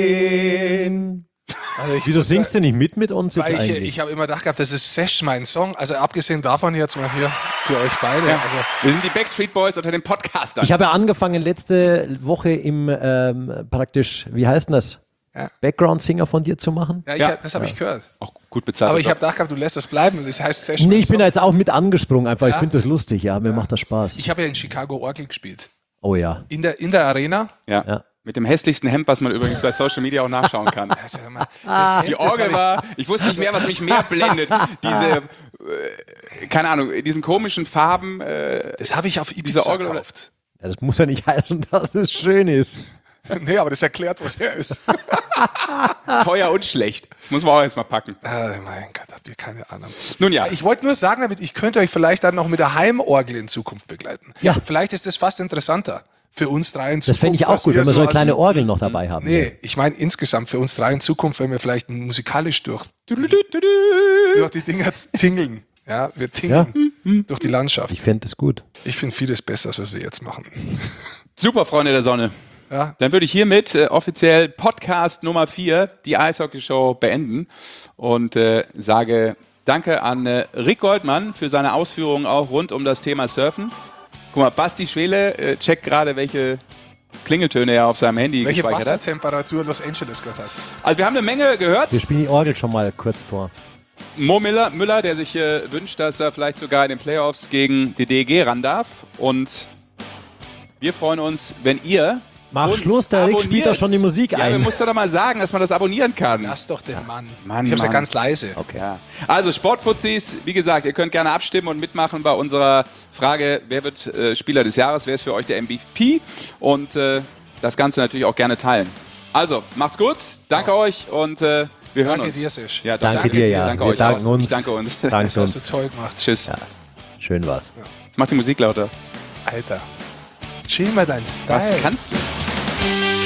Speaker 3: sehen.
Speaker 2: Also ich
Speaker 3: Wieso singst du nicht mit mit uns jetzt
Speaker 2: Weil ich,
Speaker 3: eigentlich?
Speaker 2: ich habe immer gedacht gehabt, das ist Sesh mein Song. Also abgesehen davon jetzt mal hier für euch beide.
Speaker 1: Ja.
Speaker 2: Also
Speaker 1: Wir sind die Backstreet Boys unter den Podcastern.
Speaker 3: Ich habe ja angefangen letzte Woche im ähm, praktisch, wie heißt denn das?
Speaker 2: Ja.
Speaker 3: Background-Singer von dir zu machen?
Speaker 2: ja, ich,
Speaker 1: Ja.
Speaker 2: das habe ich gehört.
Speaker 1: auch gut bezahlt.
Speaker 2: Aber ich habe gedacht gehabt, du lässt das bleiben. Und das heißt Sesh
Speaker 3: Nee,
Speaker 2: mein
Speaker 3: ich bin
Speaker 2: Song.
Speaker 3: da jetzt auch mit angesprungen, einfach. Ich
Speaker 2: Ja.
Speaker 3: finde das lustig, ja, mir macht das Spaß.
Speaker 2: Ich habe ja in Chicago Orgel gespielt.
Speaker 3: Oh ja.
Speaker 2: In der, in der Arena.
Speaker 1: ja.
Speaker 3: Ja.
Speaker 1: Mit dem hässlichsten Hemd, was man übrigens bei Social Media auch nachschauen kann.
Speaker 2: Also, hör mal, das Hemd,
Speaker 1: Die
Speaker 2: das
Speaker 1: Orgel
Speaker 2: hab ich-
Speaker 1: war, ich wusste nicht mehr, was mich mehr blendet. Diese, äh, keine Ahnung, diesen komischen Farben. Äh,
Speaker 2: Das habe ich auf
Speaker 1: Diese
Speaker 2: Ibiza
Speaker 1: Orgel oder-
Speaker 2: gekauft.
Speaker 3: Ja, das muss ja nicht heißen, dass es schön ist.
Speaker 2: Nee, aber das erklärt, was er ist.
Speaker 1: teuer und schlecht. Das muss man auch erstmal packen.
Speaker 2: Ah, mein Gott, habt ihr keine Ahnung.
Speaker 1: Nun ja.
Speaker 2: Ich wollte nur sagen, damit ich könnte euch vielleicht dann noch mit der Heimorgel in Zukunft begleiten.
Speaker 3: Ja.
Speaker 2: Vielleicht ist das fast interessanter für uns drei in Zukunft.
Speaker 3: Das fände ich auch
Speaker 2: was
Speaker 3: gut, wenn wir so eine
Speaker 2: als-
Speaker 3: kleine Orgel noch dabei haben.
Speaker 2: Nee, ich meine insgesamt für uns drei in Zukunft, wenn wir vielleicht musikalisch durch, durch die Dinger tingeln. Ja, wir tingeln durch die Landschaft.
Speaker 3: Ich fände es gut.
Speaker 2: Ich finde vieles besser, als was wir jetzt machen.
Speaker 1: Super, Freunde der Sonne.
Speaker 2: Ja,
Speaker 1: Dann würde ich hiermit äh, offiziell Podcast Nummer vier, die Eishockey-Show, beenden und äh, sage Danke an äh, Rick Goldmann für seine Ausführungen auch rund um das Thema Surfen. Guck mal, Basti Schwele äh, checkt gerade, welche Klingeltöne er auf seinem Handy
Speaker 2: welche
Speaker 1: gespeichert hat.
Speaker 2: Wassertemperatur Los Angeles gerade hat.
Speaker 1: Also wir haben eine Menge gehört.
Speaker 3: Wir spielen die Orgel schon mal kurz vor.
Speaker 1: Mo Müller, Müller der sich äh, wünscht, dass er vielleicht sogar in den Playoffs gegen die D E G ran darf. Und wir freuen uns, wenn ihr
Speaker 3: Mach
Speaker 1: uns
Speaker 3: Schluss, der Rick spielt
Speaker 1: abonniert.
Speaker 3: doch schon die Musik
Speaker 1: Ja,
Speaker 3: ein.
Speaker 1: wir mussten doch mal sagen, dass man das abonnieren kann.
Speaker 2: Lass doch den Mann.
Speaker 1: Mann,
Speaker 2: ich hab's ja
Speaker 1: Mann.
Speaker 2: ganz leise.
Speaker 3: Okay.
Speaker 1: Ja. Also Sportfuzis, wie gesagt, ihr könnt gerne abstimmen und mitmachen bei unserer Frage, wer wird äh, Spieler des Jahres, wer ist für euch der M V P und äh, das Ganze natürlich auch gerne teilen. Also, macht's gut, danke euch und äh, wir hören
Speaker 2: Danke
Speaker 1: uns.
Speaker 2: dir, Sesh.
Speaker 1: Ja, doch,
Speaker 3: Danke dir, ja.
Speaker 1: Danke
Speaker 3: Wir
Speaker 1: euch
Speaker 3: danken
Speaker 1: auch.
Speaker 3: uns.
Speaker 1: Ich danke uns.
Speaker 3: Danke
Speaker 2: Das hast du
Speaker 3: uns.
Speaker 2: toll gemacht.
Speaker 1: Tschüss.
Speaker 3: Ja. Schön war's.
Speaker 1: Jetzt mach die Musik lauter.
Speaker 2: Alter. Chill mal dein Style.
Speaker 1: Was kannst du?